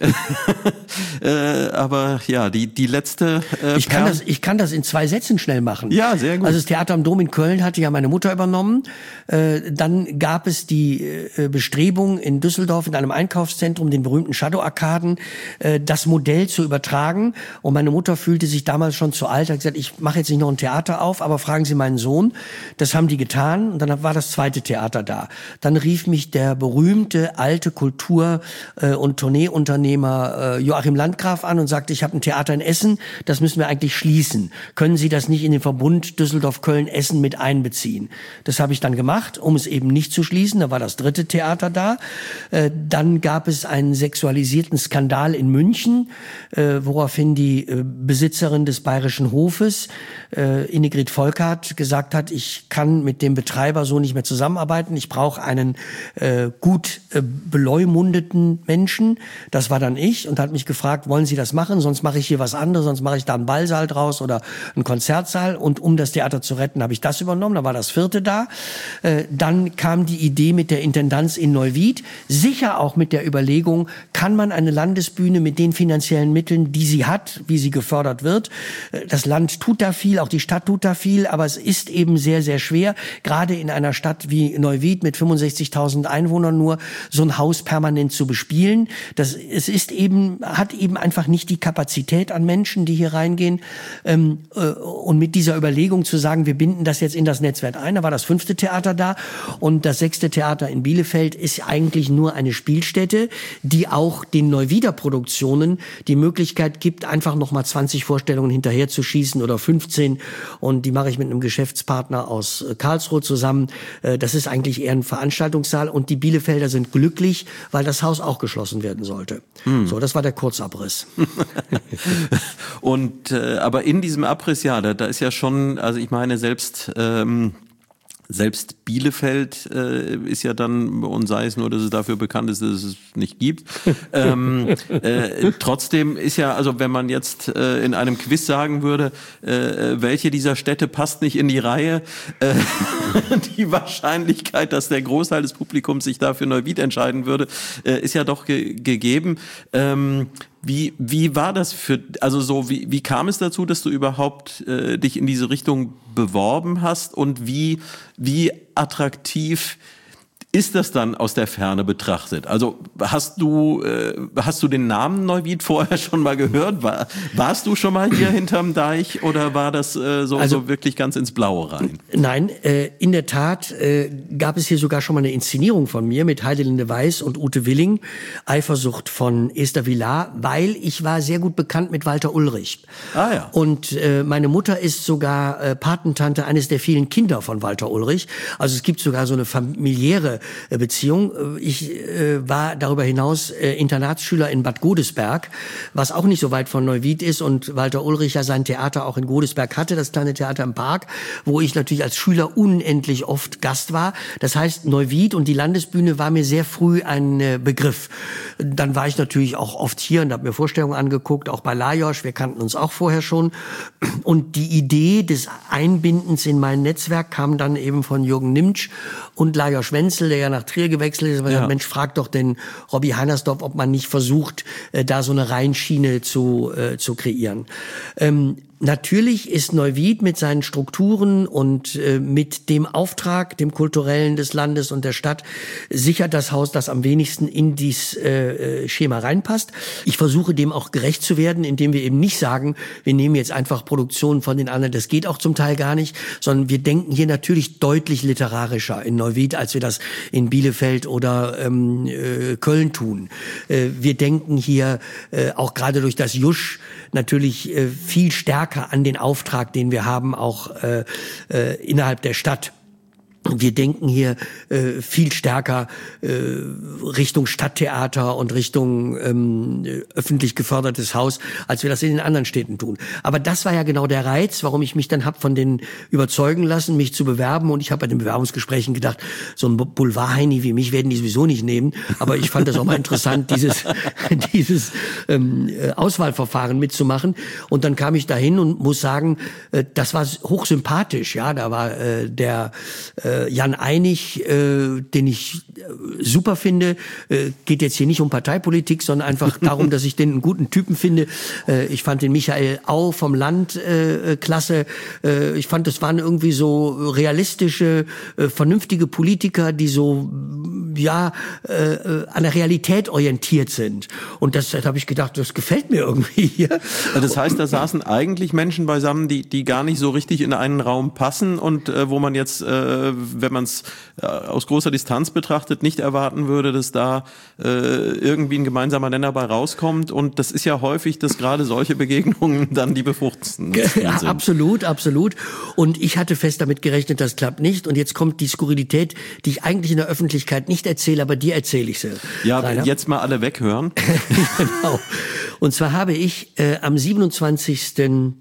äh, aber ja, die die letzte. Äh, ich kann das, ich kann das in zwei Sätzen schnell machen. Ja, sehr gut. Also das Theater am Dom in Köln hatte ja meine Mutter übernommen. Äh, dann gab es die äh, Bestrebung in Düsseldorf in einem Einkaufszentrum, den berühmten Shadow-Arkaden, äh, das Modell zu übertragen. Und meine Mutter fühlte sich damals schon zu alt, hat gesagt, ich mache jetzt nicht noch ein Theater auf, aber fragen Sie meinen Sohn. Das haben die getan und dann war das zweite Theater da. Dann rief mich der berühmte alte Kultur- äh, und Tourneeunternehmer äh, Joachim Landgraf an und sagte, ich habe ein Theater in Essen, das müssen wir eigentlich schließen. Können Sie das nicht in den Verbund Düsseldorf-Köln-Essen mit einbeziehen? Das habe ich dann gemacht, um es eben nicht zu schließen. Da war das dritte Theater da. Äh, dann gab es einen sexualisierten Skandal in München, äh, woraufhin die äh, Besitzerin des Bayerischen Hofes, äh, Innegrid Volkart, gesagt hat, ich kann mit dem Betreiber so nicht mehr zusammenarbeiten. Ich brauche einen äh, gut äh, beleumundeten Menschen. Das war dann ich und hat mich gefragt, wollen Sie das machen? Sonst mache ich hier was anderes, sonst mache ich da einen Ballsaal draus oder einen Konzertsaal. Und um das Theater zu retten, habe ich das übernommen. Da war das vierte da. Äh, dann kam die Idee mit der Intendanz in Neuwied. Sicher auch mit der Überlegung, kann man eine Landesbühne mit den finanziellen Mitteln, die sie hat, wie sie gefördert wird. Äh, das Land tut da viel, auch die Stadt tut da viel, aber es ist eben sehr, sehr schwer, gerade in einer Stadt wie Neuwied mit fünfundsechzigtausend Einwohnern nur, so ein Haus permanent zu bespielen. Das, es ist eben, hat eben einfach nicht die Kapazität an Menschen, die hier reingehen. Ähm, äh, und mit dieser Überlegung zu sagen, wir binden das jetzt in das Netzwerk ein, da war das fünfte Theater da und das sechste Theater in Bielefeld ist eigentlich nur eine Spielstätte, die auch den Neuwieder Produktionen die Möglichkeit gibt, einfach nochmal zwanzig Vorstellungen hinterher zu schießen oder fünfzehn und die mache ich mit einem Geschäftspartner aus Karlsruhe zusammen. Das ist eigentlich eher ein Veranstaltungssaal und die Bielefelder sind glücklich, weil das Haus auch geschlossen werden sollte. Hm. So, das war der Kurzabriss. Und äh, aber in diesem Abriss, ja, da, da ist ja schon, also ich meine selbst ähm, Selbst Bielefeld äh, ist ja dann, und sei es nur, dass es dafür bekannt ist, dass es es nicht gibt. ähm, äh, trotzdem ist ja, also wenn man jetzt äh, in einem Quiz sagen würde, äh, welche dieser Städte passt nicht in die Reihe, äh, die Wahrscheinlichkeit, dass der Großteil des Publikums sich dafür Neuwied entscheiden würde, äh, ist ja doch ge- gegeben. Ähm, Wie, wie war das für, also so, wie, wie kam es dazu, dass du überhaupt äh, dich in diese Richtung beworben hast und wie, wie attraktiv ist das dann aus der Ferne betrachtet? Also hast du äh, hast du den Namen Neuwied vorher schon mal gehört? War, warst du schon mal hier hinterm Deich oder war das äh, so, also, so wirklich ganz ins Blaue rein? Nein, äh, in der Tat äh, gab es hier sogar schon mal eine Inszenierung von mir mit Heidelinde Weiß und Ute Willing, Eifersucht von Esther Vilar, weil ich war sehr gut bekannt mit Walter Ulrich. Ah ja. Und äh, meine Mutter ist sogar äh, Patentante eines der vielen Kinder von Walter Ulrich. Also es gibt sogar so eine familiäre Beziehung. Ich äh, war darüber hinaus äh, Internatsschüler in Bad Godesberg, was auch nicht so weit von Neuwied ist und Walter Ulrich ja sein Theater auch in Godesberg hatte, das kleine Theater im Park, wo ich natürlich als Schüler unendlich oft Gast war. Das heißt, Neuwied und die Landesbühne war mir sehr früh ein äh, Begriff. Dann war ich natürlich auch oft hier und habe mir Vorstellungen angeguckt, auch bei Lajos, wir kannten uns auch vorher schon. Und die Idee des Einbindens in mein Netzwerk kam dann eben von Jürgen Nimtsch und Lajos Wenzel, der ja nach Trier gewechselt ist, aber ja. Mensch, frag doch den Robby Heinersdorf, ob man nicht versucht, äh, da so eine Rheinschiene zu, äh, zu kreieren. Ähm, Natürlich ist Neuwied mit seinen Strukturen und äh, mit dem Auftrag, dem kulturellen des Landes und der Stadt sicher das Haus, das am wenigsten in dieses äh, Schema reinpasst. Ich versuche dem auch gerecht zu werden, indem wir eben nicht sagen, wir nehmen jetzt einfach Produktionen von den anderen, das geht auch zum Teil gar nicht, sondern wir denken hier natürlich deutlich literarischer in Neuwied, als wir das in Bielefeld oder ähm, äh, Köln tun. Äh, wir denken hier äh, auch gerade durch das Jusch natürlich äh, viel stärker an den Auftrag, den wir haben, auch äh, äh, innerhalb der Stadt. Wir denken hier äh, viel stärker äh, Richtung Stadttheater und Richtung ähm, öffentlich gefördertes Haus, als wir das in den anderen Städten tun. Aber das war ja genau der Reiz, warum ich mich dann hab von denen überzeugen lassen, mich zu bewerben. Und ich habe bei den Bewerbungsgesprächen gedacht, so ein Boulevard-Heini wie mich werden die sowieso nicht nehmen. Aber ich fand das auch mal interessant, dieses dieses ähm, Auswahlverfahren mitzumachen. Und dann kam ich dahin und muss sagen, äh, das war hochsympathisch. Ja, da war äh, der äh, Jan Einig, äh, den ich äh, super finde, äh, geht jetzt hier nicht um Parteipolitik, sondern einfach darum, dass ich den einen guten Typen finde. Äh, ich fand den Michael Au vom Land äh, klasse. Äh, ich fand, das waren irgendwie so realistische, äh, vernünftige Politiker, die so ja äh, an der Realität orientiert sind. Und das, das habe ich gedacht, das gefällt mir irgendwie hier. Das heißt, da saßen eigentlich Menschen beisammen, die die gar nicht so richtig in einen Raum passen und äh, wo man jetzt äh, wenn man es äh, aus großer Distanz betrachtet, nicht erwarten würde, dass da äh, irgendwie ein gemeinsamer Nenner bei rauskommt. Und das ist ja häufig, dass gerade solche Begegnungen dann die befruchtendsten ja, sind. Absolut, absolut. Und ich hatte fest damit gerechnet, das klappt nicht. Und jetzt kommt die Skurrilität, die ich eigentlich in der Öffentlichkeit nicht erzähle, aber dir erzähle ich sie. Ja, Rainer. Jetzt mal alle weghören. Genau. Und zwar habe ich äh, am siebenundzwanzigsten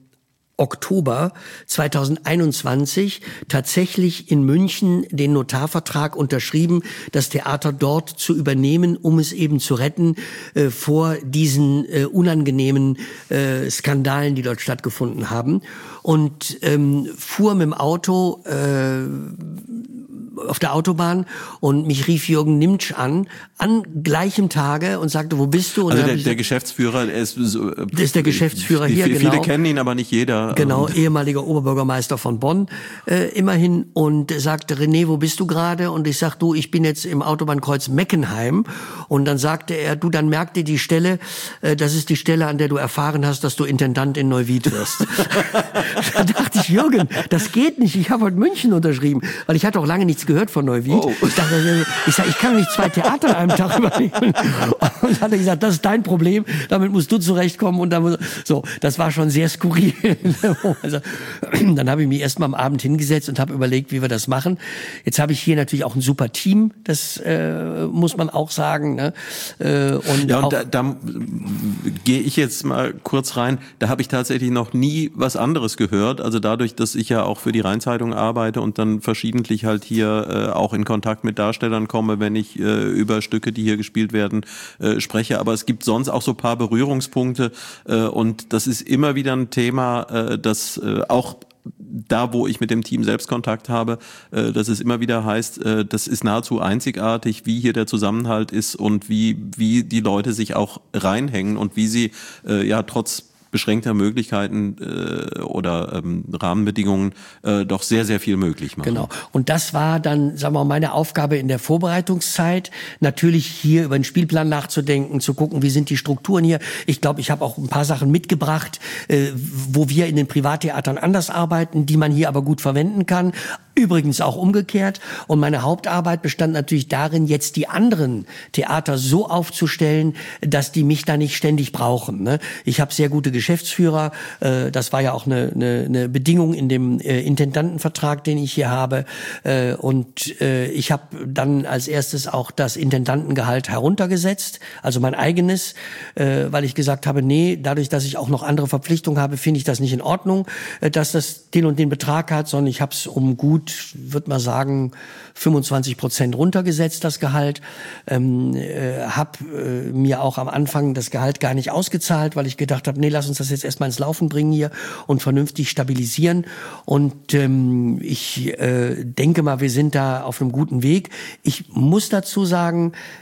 Oktober zweitausendeinundzwanzig tatsächlich in München den Notarvertrag unterschrieben, das Theater dort zu übernehmen, um es eben zu retten äh, vor diesen äh, unangenehmen äh, Skandalen, die dort stattgefunden haben. Und ähm, fuhr mit dem Auto äh, auf der Autobahn und mich rief Jürgen Nimtsch an, an gleichem Tage und sagte, wo bist du? Und also der, ich, der Geschäftsführer, er ist so, das ist der Geschäftsführer hier, viele, genau. Viele kennen ihn, aber nicht jeder. Genau, ehemaliger Oberbürgermeister von Bonn äh, immerhin und sagte, René, wo bist du gerade? Und ich sag, du, ich bin jetzt im Autobahnkreuz Meckenheim. Und dann sagte er, du, dann merk dir die Stelle, äh, das ist die Stelle, an der du erfahren hast, dass du Intendant in Neuwied wirst. Da dachte ich, Jürgen, das geht nicht, ich habe heute München unterschrieben, weil ich hatte auch lange nichts gehört von Neuwied. Oh. Ich dachte, ich sag, ich kann nicht zwei Theater an einem Tag übernehmen. Und dann hat er gesagt, das ist dein Problem, damit musst du zurechtkommen. Und dann, so, das war schon sehr skurril. Also, dann habe ich mich erst mal am Abend hingesetzt und habe überlegt, wie wir das machen. Jetzt habe ich hier natürlich auch ein super Team, das äh, muss man auch sagen. Ne? Äh, und ja, und auch da, da gehe ich jetzt mal kurz rein. Da habe ich tatsächlich noch nie was anderes gehört. Also dadurch, dass ich ja auch für die Rheinzeitung arbeite und dann verschiedentlich halt hier äh, auch in Kontakt mit Darstellern komme, wenn ich äh, über Stücke, die hier gespielt werden, äh, spreche. Aber es gibt sonst auch so ein paar Berührungspunkte äh, und das ist immer wieder ein Thema, äh, das äh, auch da, wo ich mit dem Team selbst Kontakt habe, äh, dass es immer wieder heißt, äh, das ist nahezu einzigartig, wie hier der Zusammenhalt ist und wie wie die Leute sich auch reinhängen und wie sie äh, ja trotz beschränkter Möglichkeiten äh, oder ähm, Rahmenbedingungen äh, doch sehr, sehr viel möglich machen. Genau. Und das war dann, sagen wir mal, meine Aufgabe in der Vorbereitungszeit, natürlich hier über den Spielplan nachzudenken, zu gucken, wie sind die Strukturen hier. Ich glaube, ich habe auch ein paar Sachen mitgebracht, äh, wo wir in den Privattheatern anders arbeiten, die man hier aber gut verwenden kann. Übrigens auch umgekehrt. Und meine Hauptarbeit bestand natürlich darin, jetzt die anderen Theater so aufzustellen, dass die mich da nicht ständig brauchen. Ne? Ich habe sehr gute Geschäftsführer. Äh, das war ja auch eine, eine, eine Bedingung in dem äh, Intendantenvertrag, den ich hier habe. Äh, und äh, ich habe dann als erstes auch das Intendantengehalt heruntergesetzt, also mein eigenes, äh, weil ich gesagt habe, nee, dadurch, dass ich auch noch andere Verpflichtungen habe, finde ich das nicht in Ordnung, äh, dass das den und den Betrag hat, sondern ich habe es um gut, würde man sagen, fünfundzwanzig Prozent runtergesetzt, das Gehalt. Ähm, äh, habe äh, mir auch am Anfang das Gehalt gar nicht ausgezahlt, weil ich gedacht habe, nee, lass uns das jetzt erstmal ins Laufen bringen hier und vernünftig stabilisieren. Und ähm, ich äh, denke mal, wir sind da auf einem guten Weg. Ich muss dazu sagen,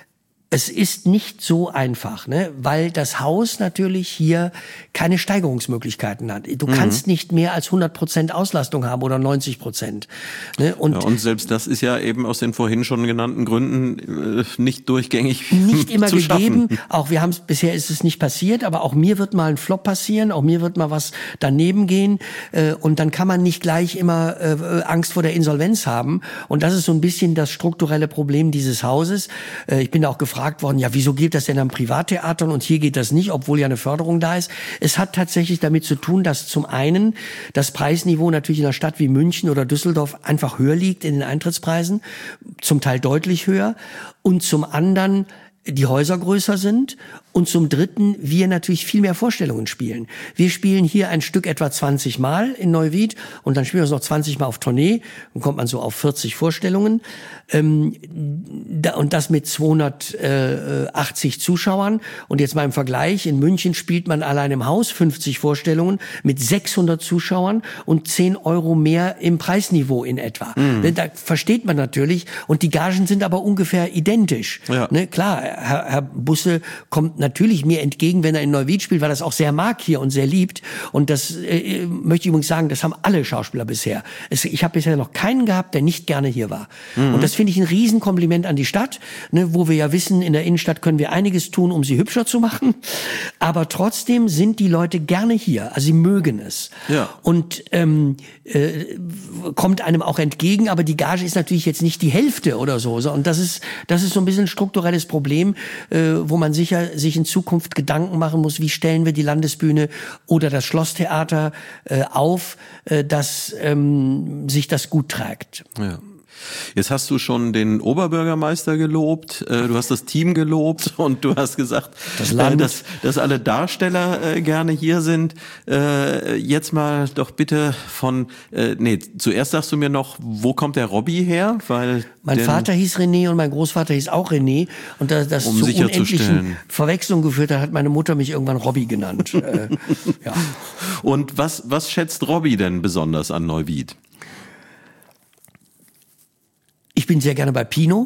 Es ist nicht so einfach, ne? Weil das Haus natürlich hier keine Steigerungsmöglichkeiten hat. Du mhm. kannst nicht mehr als hundert Prozent Auslastung haben oder neunzig Prozent. Ne? Und, ja, und selbst das ist ja eben aus den vorhin schon genannten Gründen äh, nicht durchgängig nicht immer zu gegeben. Schaffen. Auch wir haben es bisher ist es nicht passiert, aber auch mir wird mal ein Flop passieren, auch mir wird mal was daneben gehen äh, und dann kann man nicht gleich immer äh, Angst vor der Insolvenz haben. Und das ist so ein bisschen das strukturelle Problem dieses Hauses. Äh, ich bin da auch gefragt worden, ja, wieso geht das denn an Privattheatern und hier geht das nicht, obwohl ja eine Förderung da ist. Es hat tatsächlich damit zu tun, dass zum einen das Preisniveau natürlich in einer Stadt wie München oder Düsseldorf einfach höher liegt in den Eintrittspreisen, zum Teil deutlich höher, und zum anderen die Häuser größer sind und zum dritten wir natürlich viel mehr Vorstellungen spielen. Wir spielen hier ein Stück etwa zwanzig Mal in Neuwied und dann spielen wir es noch zwanzig Mal auf Tournee, dann kommt man so auf vierzig Vorstellungen ähm, da, und das mit zweihundertachtzig Zuschauern. Und jetzt mal im Vergleich, in München spielt man allein im Haus fünfzig Vorstellungen mit sechshundert Zuschauern und zehn Euro mehr im Preisniveau in etwa. Mhm. Da versteht man natürlich, und die Gagen sind aber ungefähr identisch. Ja. Ne, klar, Herr, Herr Busse kommt natürlich mir entgegen, wenn er in Neuwied spielt, weil er das auch sehr mag hier und sehr liebt. Und das äh, möchte ich übrigens sagen, das haben alle Schauspieler bisher. Es, ich habe bisher noch keinen gehabt, der nicht gerne hier war. Mhm. Und das finde ich ein Riesenkompliment an die Stadt, ne, wo wir ja wissen, in der Innenstadt können wir einiges tun, um sie hübscher zu machen. Aber trotzdem sind die Leute gerne hier. Also sie mögen es. Ja. Und ähm, äh, kommt einem auch entgegen, aber die Gage ist natürlich jetzt nicht die Hälfte oder so. Und das ist, das ist so ein bisschen ein strukturelles Problem, äh, wo man sicher sich in Zukunft Gedanken machen muss, wie stellen wir die Landesbühne oder das Schlosstheater äh, auf, äh, dass ähm, sich das gut trägt. Ja. Jetzt hast du schon den Oberbürgermeister gelobt, äh, du hast das Team gelobt und du hast gesagt, das Land. Äh, dass, dass alle Darsteller äh, gerne hier sind. Äh, jetzt mal doch bitte von, äh, nee, zuerst sagst du mir noch, wo kommt der Robby her? Weil mein denn, Vater hieß René und mein Großvater hieß auch René und das, das um zu unendlichen sicherzustellen. Verwechslung geführt hat, hat meine Mutter mich irgendwann Robby genannt. äh, ja. Und was, was schätzt Robby denn besonders an Neuwied? Ich bin sehr gerne bei Pino.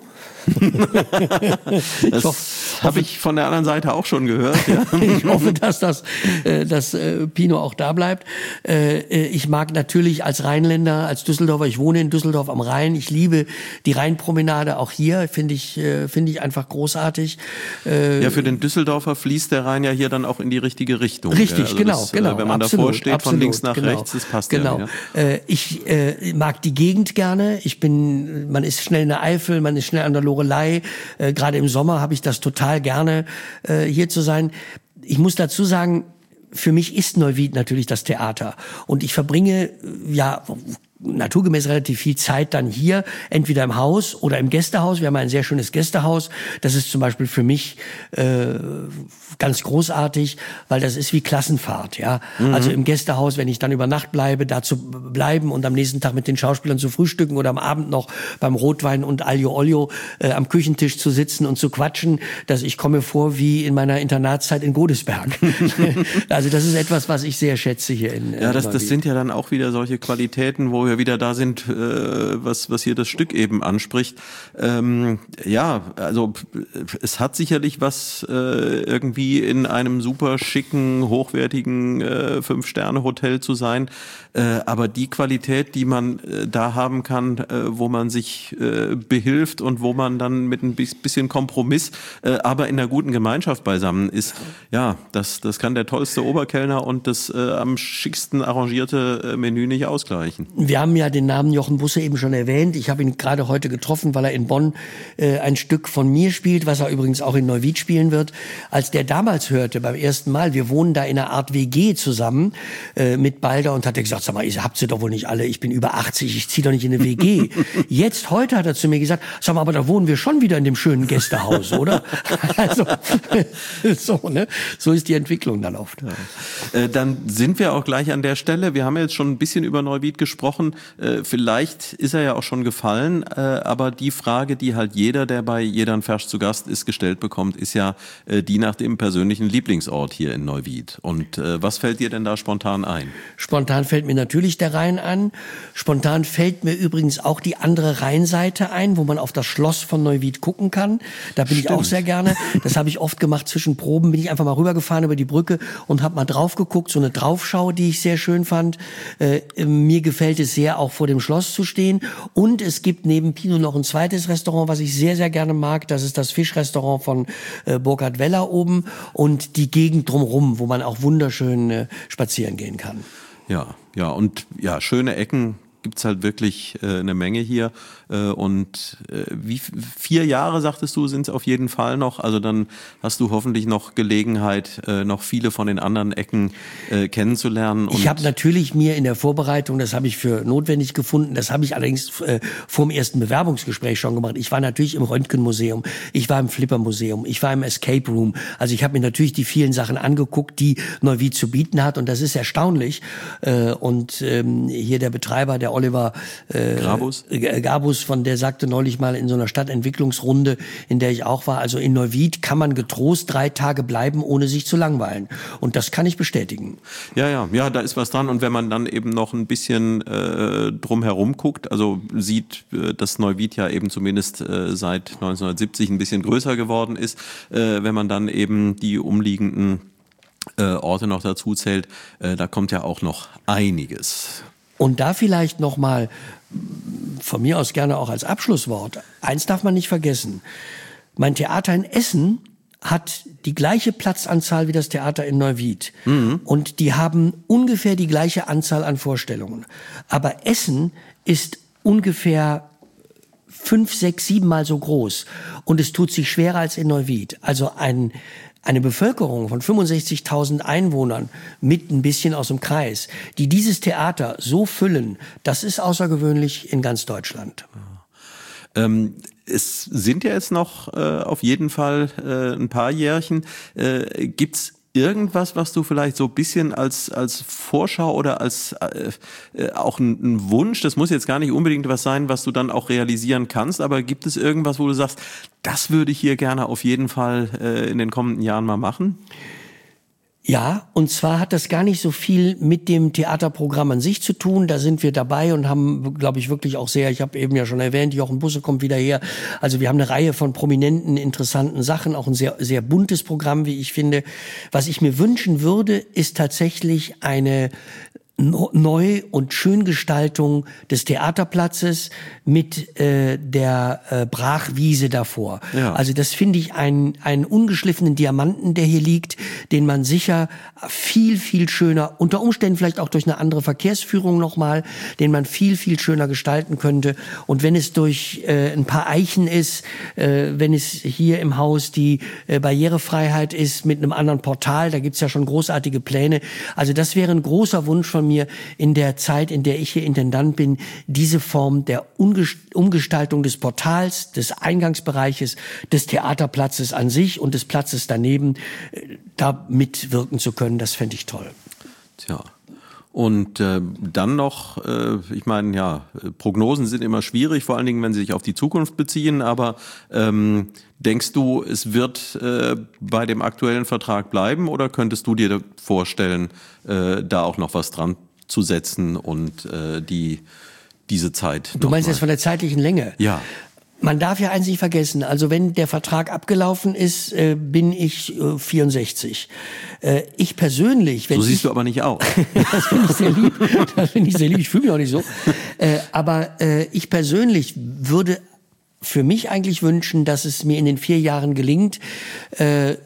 Das habe ich von der anderen Seite auch schon gehört. Ja. Ich hoffe, dass das, äh, dass äh, Pino auch da bleibt. Äh, ich mag natürlich als Rheinländer, als Düsseldorfer, ich wohne in Düsseldorf am Rhein. Ich liebe die Rheinpromenade auch hier, finde ich, äh, finde ich einfach großartig. Äh, ja, für den Düsseldorfer fließt der Rhein ja hier dann auch in die richtige Richtung. Richtig, also genau, das, genau. Wenn man absolut, davor steht, absolut, von links nach genau, rechts, das passt genau. ja. Äh, ich äh, mag die Gegend gerne. Ich bin, man ist schnell in der Eifel, man ist schnell an der Loreley. Äh, Gerade im Sommer habe ich das total gerne, äh, hier zu sein. Ich muss dazu sagen, für mich ist Neuwied natürlich das Theater. Und ich verbringe, ja, naturgemäß relativ viel Zeit dann hier, entweder im Haus oder im Gästehaus. Wir haben ein sehr schönes Gästehaus. Das ist zum Beispiel für mich äh, ganz großartig, weil das ist wie Klassenfahrt. Ja, mhm. Also im Gästehaus, wenn ich dann über Nacht bleibe, da zu bleiben und am nächsten Tag mit den Schauspielern zu frühstücken oder am Abend noch beim Rotwein und Aglio Olio äh, am Küchentisch zu sitzen und zu quatschen, dass ich komme vor wie in meiner Internatszeit in Godesberg. Also das ist etwas, was ich sehr schätze hier in äh, Ja, das, das sind ja dann auch wieder solche Qualitäten, wo wir wieder da sind, äh, was, was hier das Stück eben anspricht. Ähm, ja, also es hat sicherlich was äh, irgendwie in einem super schicken, hochwertigen äh, Fünf-Sterne-Hotel zu sein, äh, aber die Qualität, die man äh, da haben kann, äh, wo man sich äh, behilft und wo man dann mit ein bisschen Kompromiss, äh, aber in einer guten Gemeinschaft beisammen ist, ja, das, das kann der tollste Oberkellner und das äh, am schicksten arrangierte äh, Menü nicht ausgleichen. Wir haben ja den Namen Jochen Busse eben schon erwähnt. Ich habe ihn gerade heute getroffen, weil er in Bonn äh, ein Stück von mir spielt, was er übrigens auch in Neuwied spielen wird. Als der damals hörte, beim ersten Mal, wir wohnen da in einer Art W G zusammen äh, mit Balder und hat er gesagt, sag mal, ihr habt sie doch wohl nicht alle, ich bin über achtzig, ich ziehe doch nicht in eine W G. Jetzt, heute hat er zu mir gesagt, sag mal, aber da wohnen wir schon wieder in dem schönen Gästehaus, oder? Also, so, ne? So ist die Entwicklung dann oft. Ja. Äh, dann sind wir auch gleich an der Stelle. Wir haben jetzt schon ein bisschen über Neuwied gesprochen. angesprochen. Äh, vielleicht ist er ja auch schon gefallen, äh, aber die Frage, die halt jeder, der bei Jedern Fersch zu Gast ist, gestellt bekommt, ist ja äh, die nach dem persönlichen Lieblingsort hier in Neuwied. Und äh, was fällt dir denn da spontan ein? Spontan fällt mir natürlich der Rhein an. Spontan fällt mir übrigens auch die andere Rheinseite ein, wo man auf das Schloss von Neuwied gucken kann. Da bin Stimmt. ich auch sehr gerne. Das habe ich oft gemacht zwischen Proben. Bin ich einfach mal rübergefahren über die Brücke und habe mal drauf geguckt. So eine Draufschau, die ich sehr schön fand. Äh, mir gefällt es sehr, auch vor dem Schloss zu stehen. Und es gibt neben Pino noch ein zweites Restaurant, was ich sehr, sehr gerne mag. Das ist das Fischrestaurant von äh, Burkhard Weller oben und die Gegend drumherum, wo man auch wunderschön äh, spazieren gehen kann. Ja, ja, und ja, schöne Ecken gibt's halt wirklich äh, eine Menge hier. Äh, und äh, wie vier Jahre, sagtest du, sind es auf jeden Fall noch. Also dann hast du hoffentlich noch Gelegenheit, äh, noch viele von den anderen Ecken äh, kennenzulernen. Und ich habe natürlich mir in der Vorbereitung, das habe ich für notwendig gefunden, das habe ich allerdings äh, vor dem ersten Bewerbungsgespräch schon gemacht. Ich war natürlich im Röntgenmuseum, ich war im Flippermuseum, ich war im Escape Room. Also ich habe mir natürlich die vielen Sachen angeguckt, die Neuwied zu bieten hat. Und das ist erstaunlich. Äh, und ähm, hier der Betreiber, der Oliver äh, Grabus. Äh, Gabus, von der sagte neulich mal in so einer Stadtentwicklungsrunde, in der ich auch war, also in Neuwied kann man getrost drei Tage bleiben, ohne sich zu langweilen. Und das kann ich bestätigen. Ja, ja, ja, da ist was dran. Und wenn man dann eben noch ein bisschen äh, drumherum guckt, also sieht, äh, dass Neuwied ja eben zumindest äh, seit neunzehnhundertsiebzig ein bisschen größer geworden ist, äh, wenn man dann eben die umliegenden äh, Orte noch dazu zählt, äh, da kommt ja auch noch einiges. Und da vielleicht noch mal von mir aus gerne auch als Abschlusswort. Eins darf man nicht vergessen. Mein Theater in Essen hat die gleiche Platzanzahl wie das Theater in Neuwied. Mhm. Und die haben ungefähr die gleiche Anzahl an Vorstellungen. Aber Essen ist ungefähr fünf, sechs, sieben Mal so groß. Und es tut sich schwerer als in Neuwied. Also ein Eine Bevölkerung von fünfundsechzigtausend Einwohnern mit ein bisschen aus dem Kreis, die dieses Theater so füllen, das ist außergewöhnlich in ganz Deutschland. Ähm, es sind ja jetzt noch äh, auf jeden Fall äh, ein paar Jährchen. Äh, gibt's irgendwas, was du vielleicht so ein bisschen als als Vorschau oder als äh, auch ein, ein Wunsch, das muss jetzt gar nicht unbedingt was sein, was du dann auch realisieren kannst, aber gibt es irgendwas, wo du sagst, das würde ich hier gerne auf jeden Fall äh, in den kommenden Jahren mal machen? Ja, und zwar hat das gar nicht so viel mit dem Theaterprogramm an sich zu tun. Da sind wir dabei und haben, glaube ich, wirklich auch sehr, ich habe eben ja schon erwähnt, Jochen Busse kommt wieder her. Also wir haben eine Reihe von prominenten, interessanten Sachen, auch ein sehr, sehr buntes Programm, wie ich finde. Was ich mir wünschen würde, ist tatsächlich eine Neu- und Schöngestaltung des Theaterplatzes mit äh, der äh, Brachwiese davor. Ja. Also das finde ich einen, einen ungeschliffenen Diamanten, der hier liegt, den man sicher viel, viel schöner, unter Umständen vielleicht auch durch eine andere Verkehrsführung nochmal, den man viel, viel schöner gestalten könnte. Und wenn es durch äh, ein paar Eichen ist, äh, wenn es hier im Haus die äh, Barrierefreiheit ist mit einem anderen Portal, da gibt's ja schon großartige Pläne. Also das wäre ein großer Wunsch von mir in der Zeit, in der ich hier Intendant bin, diese Form der Umgestaltung des Portals, des Eingangsbereiches, des Theaterplatzes an sich und des Platzes daneben, da mitwirken zu können, das fände ich toll. Tja. Und äh, dann noch, äh, ich meine, ja, Prognosen sind immer schwierig, vor allen Dingen, wenn sie sich auf die Zukunft beziehen, aber ähm, denkst du, es wird äh, bei dem aktuellen Vertrag bleiben oder könntest du dir vorstellen, äh, da auch noch was dran zu setzen und äh, die diese Zeit Du meinst jetzt von der zeitlichen Länge? Ja. Man darf ja eins nicht vergessen, also wenn der Vertrag abgelaufen ist, äh, bin ich äh, vierundsechzig. Äh, ich persönlich... Wenn so siehst ich, du aber nicht aus. Das finde ich sehr lieb, das finde ich sehr lieb, ich fühle mich auch nicht so. Äh, aber äh, ich persönlich würde für mich eigentlich wünschen, dass es mir in den vier Jahren gelingt, äh,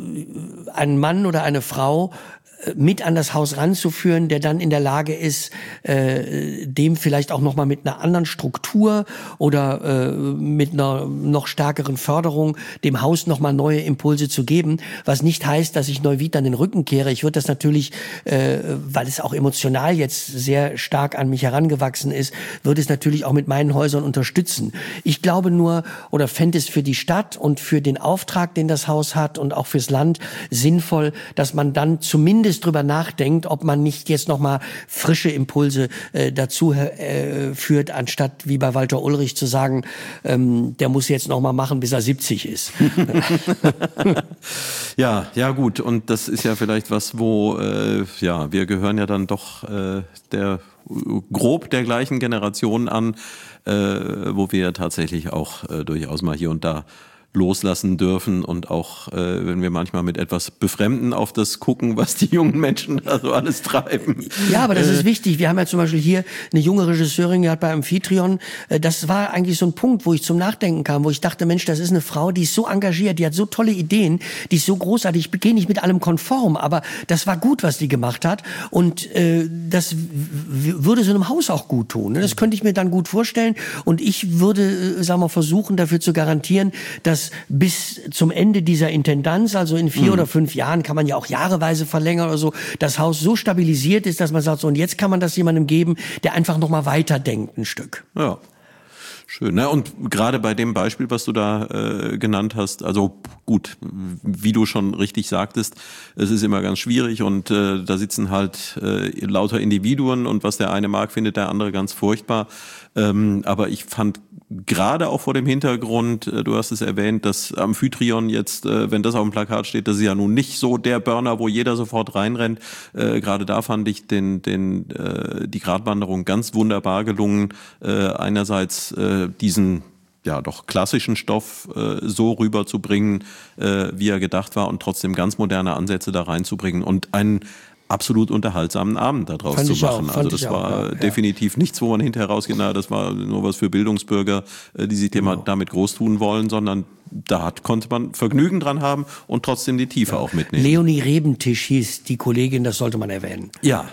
einen Mann oder eine Frau mit an das Haus ranzuführen, der dann in der Lage ist, äh, dem vielleicht auch noch mal mit einer anderen Struktur oder äh, mit einer noch stärkeren Förderung dem Haus noch mal neue Impulse zu geben, was nicht heißt, dass ich Neuwied dann den Rücken kehre. Ich würde das natürlich, äh, weil es auch emotional jetzt sehr stark an mich herangewachsen ist, würde es natürlich auch mit meinen Häusern unterstützen. Ich glaube nur oder fände es für die Stadt und für den Auftrag, den das Haus hat und auch fürs Land sinnvoll, dass man dann zumindest vieles drüber nachdenkt, ob man nicht jetzt nochmal frische Impulse äh, dazu äh, führt, anstatt wie bei Walter Ulrich zu sagen, ähm, der muss jetzt nochmal machen, bis er siebzig ist. Ja, ja gut. Und das ist ja vielleicht was, wo äh, ja wir gehören ja dann doch äh, der grob der gleichen Generation an, äh, wo wir tatsächlich auch äh, durchaus mal hier und da loslassen dürfen und auch, äh, wenn wir manchmal mit etwas Befremden auf das gucken, was die jungen Menschen da so alles treiben. Ja, aber das ist wichtig. Wir haben ja zum Beispiel hier eine junge Regisseurin gehabt bei Amphitryon. Das war eigentlich so ein Punkt, wo ich zum Nachdenken kam, wo ich dachte, Mensch, das ist eine Frau, die ist so engagiert, die hat so tolle Ideen, die ist so großartig. Ich gehe nicht mit allem konform, aber das war gut, was die gemacht hat. Und äh, das w- würde so einem Haus auch gut tun. Das könnte ich mir dann gut vorstellen. Und ich würde, äh, sagen wir, versuchen, dafür zu garantieren, dass bis zum Ende dieser Intendanz, also in vier mhm. oder fünf Jahren, kann man ja auch jahreweise verlängern oder so, das Haus so stabilisiert ist, dass man sagt, so, und jetzt kann man das jemandem geben, der einfach noch mal weiterdenkt ein Stück. Ja. Schön, ne? Und gerade bei dem Beispiel, was du da äh, genannt hast, also gut, wie du schon richtig sagtest, es ist immer ganz schwierig und äh, da sitzen halt äh, lauter Individuen und was der eine mag, findet der andere ganz furchtbar. Ähm, aber ich fand gerade auch vor dem Hintergrund, äh, du hast es erwähnt, dass Amphitryon jetzt, äh, wenn das auf dem Plakat steht, das ist ja nun nicht so der Burner, wo jeder sofort reinrennt. Äh, gerade da fand ich den, den, äh, die Gratwanderung ganz wunderbar gelungen. Äh, einerseits äh, diesen ja doch klassischen Stoff äh, so rüberzubringen, äh, wie er gedacht war und trotzdem ganz moderne Ansätze da reinzubringen und einen absolut unterhaltsamen Abend daraus Fand zu ich machen. auch, also fand das ich war auch, ja, definitiv nichts, wo man hinterher rausgeht, na, das war nur was für Bildungsbürger, äh, die sich Genau. damit groß tun wollen, sondern da hat, konnte man Vergnügen dran haben und trotzdem die Tiefe auch mitnehmen. Leonie Rebentisch hieß die Kollegin, das sollte man erwähnen. Ja.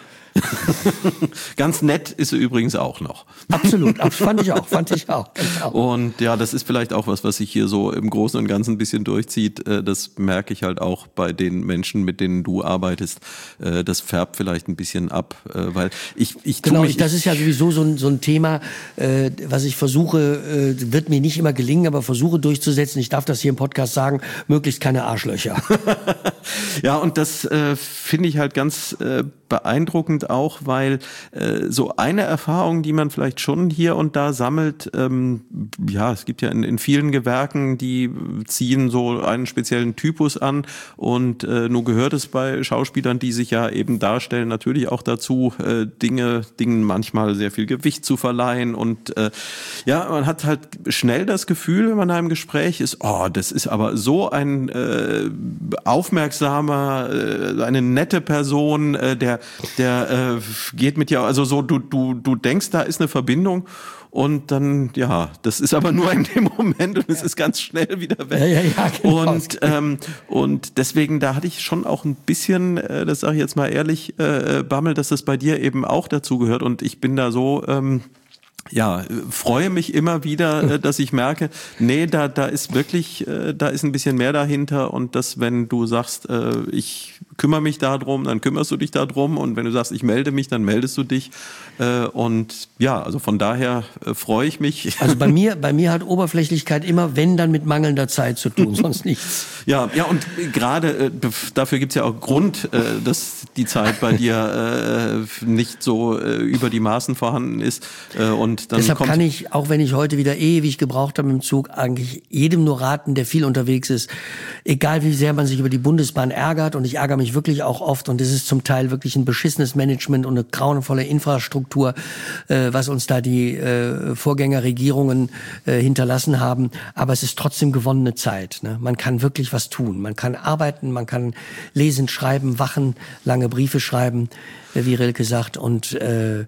Ganz nett ist sie übrigens auch noch. Absolut, fand ich auch, fand ich auch. Genau. Und ja, das ist vielleicht auch was, was sich hier so im Großen und Ganzen ein bisschen durchzieht. Das merke ich halt auch bei den Menschen, mit denen du arbeitest. Das färbt vielleicht ein bisschen ab, weil ich, ich tue Genau, mich, das ist ja sowieso so ein, so ein Thema, äh, was ich versuche, äh, wird mir nicht immer gelingen, aber versuche durchzusetzen. Ich darf das hier im Podcast sagen, möglichst keine Arschlöcher. Ja, und das äh, finde ich halt ganz äh, beeindruckend auch, weil äh, so eine Erfahrung, die man vielleicht schon hier und da sammelt, ähm, ja, es gibt ja in, in vielen Gewerken, die ziehen so einen speziellen Typus an und äh, nur gehört es bei Schauspielern, die sich ja eben darstellen, natürlich auch dazu, äh, Dinge, Dingen manchmal sehr viel Gewicht zu verleihen und äh, ja, man hat halt schnell das Gefühl, wenn man in einem Gespräch ist, oh, das ist aber so ein äh, aufmerksamer, äh, eine nette Person, äh, der der äh, geht mit dir, also so, du, du, du denkst, da ist eine Verbindung und dann, ja, das ist aber nur in dem Moment und es ist ganz schnell wieder weg. Ja, ja, ja, genau. Und, ähm, und deswegen, da hatte ich schon auch ein bisschen, äh, das sage ich jetzt mal ehrlich, äh, Bammel, dass das bei dir eben auch dazu gehört und ich bin da so, ähm, ja, freue mich immer wieder, dass ich merke, nee, da da ist wirklich, da ist ein bisschen mehr dahinter und dass, wenn du sagst, ich kümmere mich darum, dann kümmerst du dich darum und wenn du sagst, ich melde mich, dann meldest du dich und ja, also von daher freue ich mich. Also bei mir, bei mir hat Oberflächlichkeit immer, wenn, dann mit mangelnder Zeit zu tun, sonst nichts. Ja, ja, und gerade dafür gibt's ja auch Grund, dass die Zeit bei dir nicht so über die Maßen vorhanden ist und dann Deshalb kommt kann ich, auch wenn ich heute wieder ewig gebraucht habe im Zug, eigentlich jedem nur raten, der viel unterwegs ist, egal wie sehr man sich über die Bundesbahn ärgert, und ich ärgere mich wirklich auch oft, und es ist zum Teil wirklich ein beschissenes Management und eine grauenvolle Infrastruktur, äh, was uns da die äh, Vorgängerregierungen äh, hinterlassen haben, aber es ist trotzdem gewonnene Zeit. Ne? Man kann wirklich was tun, man kann arbeiten, man kann lesen, schreiben, wachen, lange Briefe schreiben, wie Rilke sagt, und äh, äh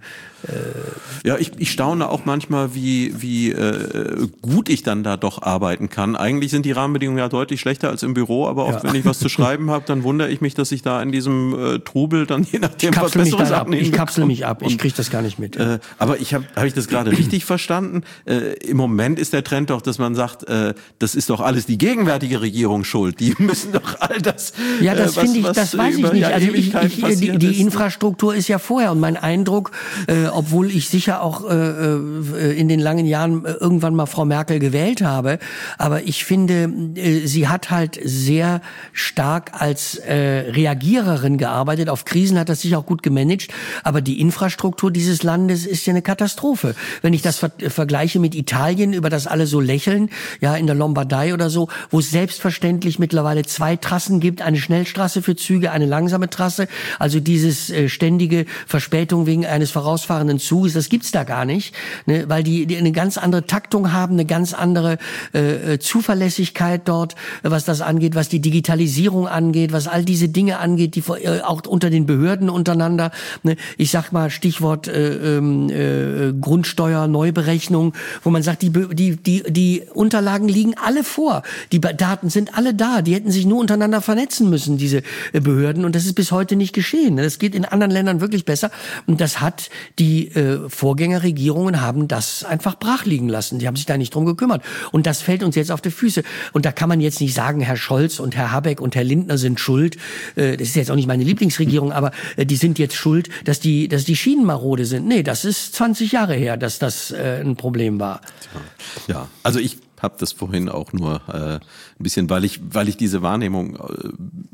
ja, ich, ich staune auch manchmal, wie wie äh, gut ich dann da doch arbeiten kann. Eigentlich sind die Rahmenbedingungen ja deutlich schlechter als im Büro, aber oft, ja. wenn ich was zu schreiben habe, dann wundere ich mich, dass ich da in diesem äh, Trubel dann je nachdem was Besseres abnehmen Ich kapsel mich ab, ich und, kriege das gar nicht mit. Äh, aber ich habe habe ich das gerade richtig verstanden? Äh, Im Moment ist der Trend doch, dass man sagt, äh, das ist doch alles die gegenwärtige Regierung schuld. Die müssen doch all das, ja, das äh, was, finde ich, was das weiß ich über nicht. Also ich, ich, die, die Infrastruktur Infrastruktur ist ja vorher. Und mein Eindruck, äh, obwohl ich sicher auch äh, in den langen Jahren irgendwann mal Frau Merkel gewählt habe, aber ich finde, äh, sie hat halt sehr stark als äh, Reagiererin gearbeitet. Auf Krisen hat das sich auch gut gemanagt. Aber die Infrastruktur dieses Landes ist ja eine Katastrophe. Wenn ich das ver- vergleiche mit Italien, über das alle so lächeln, ja, in der Lombardei oder so, wo es selbstverständlich mittlerweile zwei Trassen gibt, eine Schnellstraße für Züge, eine langsame Trasse. Also dieses äh, ständige Verspätung wegen eines vorausfahrenden Zuges, das gibt's da gar nicht, ne, weil die, die eine ganz andere Taktung haben, eine ganz andere äh, Zuverlässigkeit dort, was das angeht, was die Digitalisierung angeht, was all diese Dinge angeht, die äh, auch unter den Behörden untereinander, ne, ich sag mal Stichwort äh, äh, Grundsteuer, Neuberechnung, wo man sagt, die, die, die, die Unterlagen liegen alle vor, die Daten sind alle da, die hätten sich nur untereinander vernetzen müssen, diese Behörden, und das ist bis heute nicht geschehen. Das geht in anderen Ländern wirklich besser, und das hat die äh, Vorgängerregierungen haben das einfach brach liegen lassen. Die haben sich da nicht drum gekümmert, und das fällt uns jetzt auf die Füße. Und da kann man jetzt nicht sagen, Herr Scholz und Herr Habeck und Herr Lindner sind schuld. Äh, das ist jetzt auch nicht meine Lieblingsregierung, aber äh, die sind jetzt schuld, dass die, dass die Schienen marode sind. Nee, das ist zwanzig Jahre her, dass das äh, ein Problem war. Ja, also ich habe das vorhin auch nur äh, ein bisschen, weil ich, weil ich diese Wahrnehmung äh,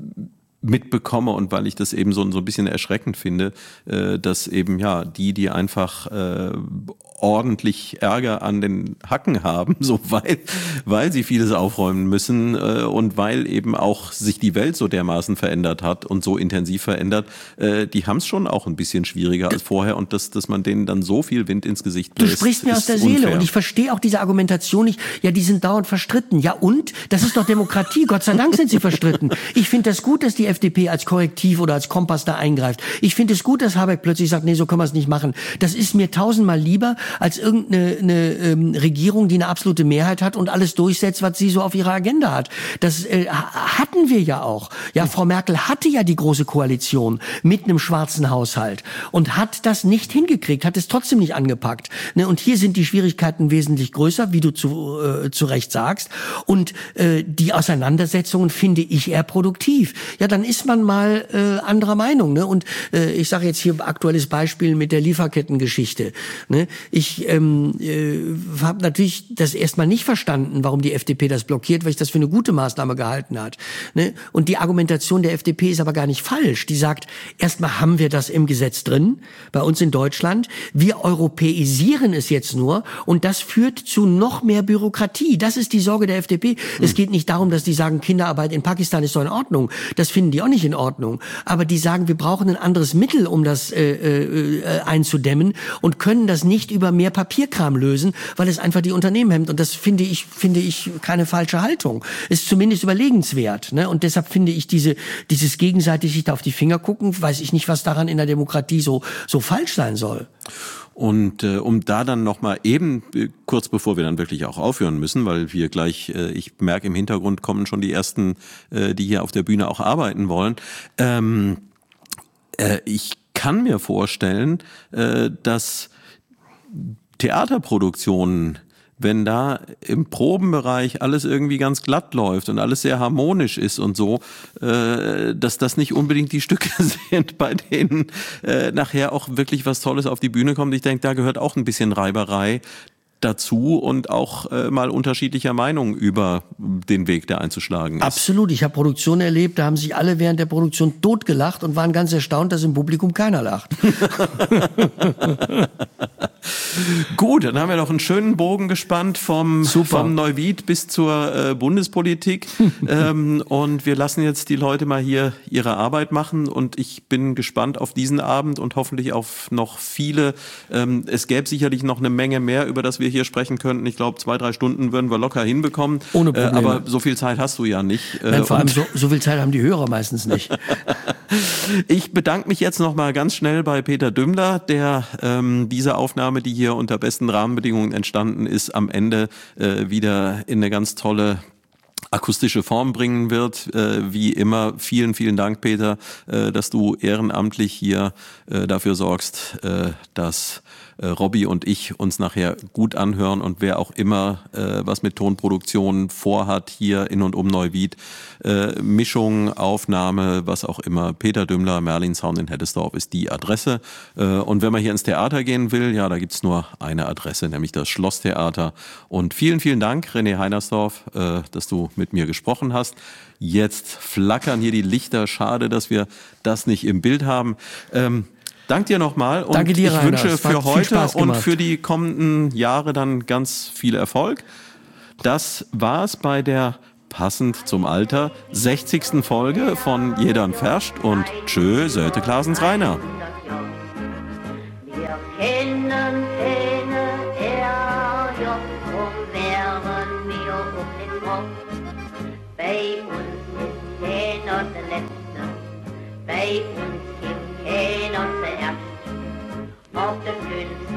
mitbekomme und weil ich das eben so, so ein bisschen erschreckend finde, äh, dass eben ja die, die einfach äh, ordentlich Ärger an den Hacken haben, so weil, weil sie vieles aufräumen müssen äh, und weil eben auch sich die Welt so dermaßen verändert hat und so intensiv verändert, äh, die haben es schon auch ein bisschen schwieriger als vorher, und dass, dass man denen dann so viel Wind ins Gesicht bläst. Du sprichst mir aus der Seele, unfair. Und ich verstehe auch diese Argumentation nicht. Ja, die sind dauernd verstritten. Ja und? Das ist doch Demokratie. Gott sei Dank sind sie verstritten. Ich finde das gut, dass die F D P als Korrektiv oder als Kompass da eingreift. Ich finde es gut, dass Habeck plötzlich sagt, nee, so können wir es nicht machen. Das ist mir tausendmal lieber als irgendeine eine, ähm, Regierung, die eine absolute Mehrheit hat und alles durchsetzt, was sie so auf ihrer Agenda hat. Das äh, hatten wir ja auch. Ja, Frau Merkel hatte ja die große Koalition mit einem schwarzen Haushalt und hat das nicht hingekriegt, hat es trotzdem nicht angepackt. Ne? Und hier sind die Schwierigkeiten wesentlich größer, wie du zu, äh, zu Recht sagst. Und äh, die Auseinandersetzungen finde ich eher produktiv. Ja, dann ist man mal äh, anderer Meinung. Ne? Und äh, ich sage jetzt hier aktuelles Beispiel mit der Lieferkettengeschichte. Ne? Ich ähm, äh, habe natürlich das erstmal nicht verstanden, warum die F D P das blockiert, weil ich das für eine gute Maßnahme gehalten hat. Ne? Und die Argumentation der F D P ist aber gar nicht falsch. Die sagt, erstmal haben wir das im Gesetz drin, bei uns in Deutschland. Wir europäisieren es jetzt nur, und das führt zu noch mehr Bürokratie. Das ist die Sorge der F D P. Hm. Es geht nicht darum, dass die sagen, Kinderarbeit in Pakistan ist doch in Ordnung. Das finden die auch nicht in Ordnung. Aber die sagen, wir brauchen ein anderes Mittel, um das äh, äh, einzudämmen, und können das nicht über mehr Papierkram lösen, weil es einfach die Unternehmen hemmt. Und das finde ich, finde ich keine falsche Haltung. Ist zumindest überlegenswert. Ne? Und deshalb finde ich diese, dieses gegenseitig sich da auf die Finger gucken, weiß ich nicht, was daran in der Demokratie so, so falsch sein soll. Und äh, um da dann nochmal eben, äh, kurz bevor wir dann wirklich auch aufhören müssen, weil wir gleich, äh, ich merke im Hintergrund kommen schon die Ersten, äh, die hier auf der Bühne auch arbeiten wollen. Ähm, äh, ich kann mir vorstellen, äh, dass Theaterproduktionen, wenn da im Probenbereich alles irgendwie ganz glatt läuft und alles sehr harmonisch ist und so, äh, dass das nicht unbedingt die Stücke sind, bei denen äh, nachher auch wirklich was Tolles auf die Bühne kommt. Ich denke, da gehört auch ein bisschen Reiberei dazu und auch äh, mal unterschiedlicher Meinung über den Weg, der einzuschlagen ist. Absolut. Ich habe Produktionen erlebt, da haben sich alle während der Produktion totgelacht und waren ganz erstaunt, dass im Publikum keiner lacht. Gut, dann haben wir noch einen schönen Bogen gespannt vom, vom Neuwied bis zur äh, Bundespolitik. ähm, und wir lassen jetzt die Leute mal hier ihre Arbeit machen, und ich bin gespannt auf diesen Abend und hoffentlich auf noch viele. Ähm, es gäbe sicherlich noch eine Menge mehr, über das wir hier sprechen könnten. Ich glaube, zwei, drei Stunden würden wir locker hinbekommen. Ohne Probleme. Äh, aber so viel Zeit hast du ja nicht. Nein, vor allem so, so viel Zeit haben die Hörer meistens nicht. Ich bedanke mich jetzt noch mal ganz schnell bei Peter Dümmler, der ähm, diese Aufnahme, die hier unter besten Rahmenbedingungen entstanden ist, am Ende äh, wieder in eine ganz tolle akustische Form bringen wird. Äh, wie immer, vielen, vielen Dank, Peter, äh, dass du ehrenamtlich hier äh, dafür sorgst, äh, dass äh, Robby und ich uns nachher gut anhören und wer auch immer äh, was mit Tonproduktion vorhat hier in und um Neuwied, äh, Mischung, Aufnahme, was auch immer, Peter Dümmler, Merlin Sound in Heddesdorf ist die Adresse. Äh, und wenn man hier ins Theater gehen will, ja, da gibt's nur eine Adresse, nämlich das Schlosstheater. Und vielen, vielen Dank, René Heinersdorf, äh, dass du mit mir gesprochen hast. Jetzt flackern hier die Lichter. Schade, dass wir das nicht im Bild haben. Ähm, Dank dir nochmal und Danke dir, ich Rainer. wünsche Es hat für viel heute Spaß und gemacht. für die kommenden Jahre dann ganz viel Erfolg. Das war's bei der passend zum Alter sechzigsten Folge von Jedern Verscht und tschö, Söte Klasens Rainer. Wir kennen keine R J und wären wir auf den Kopf. Bei uns ist keiner der Letzte, bei uns gibt keiner zuerst. Auf der schönsten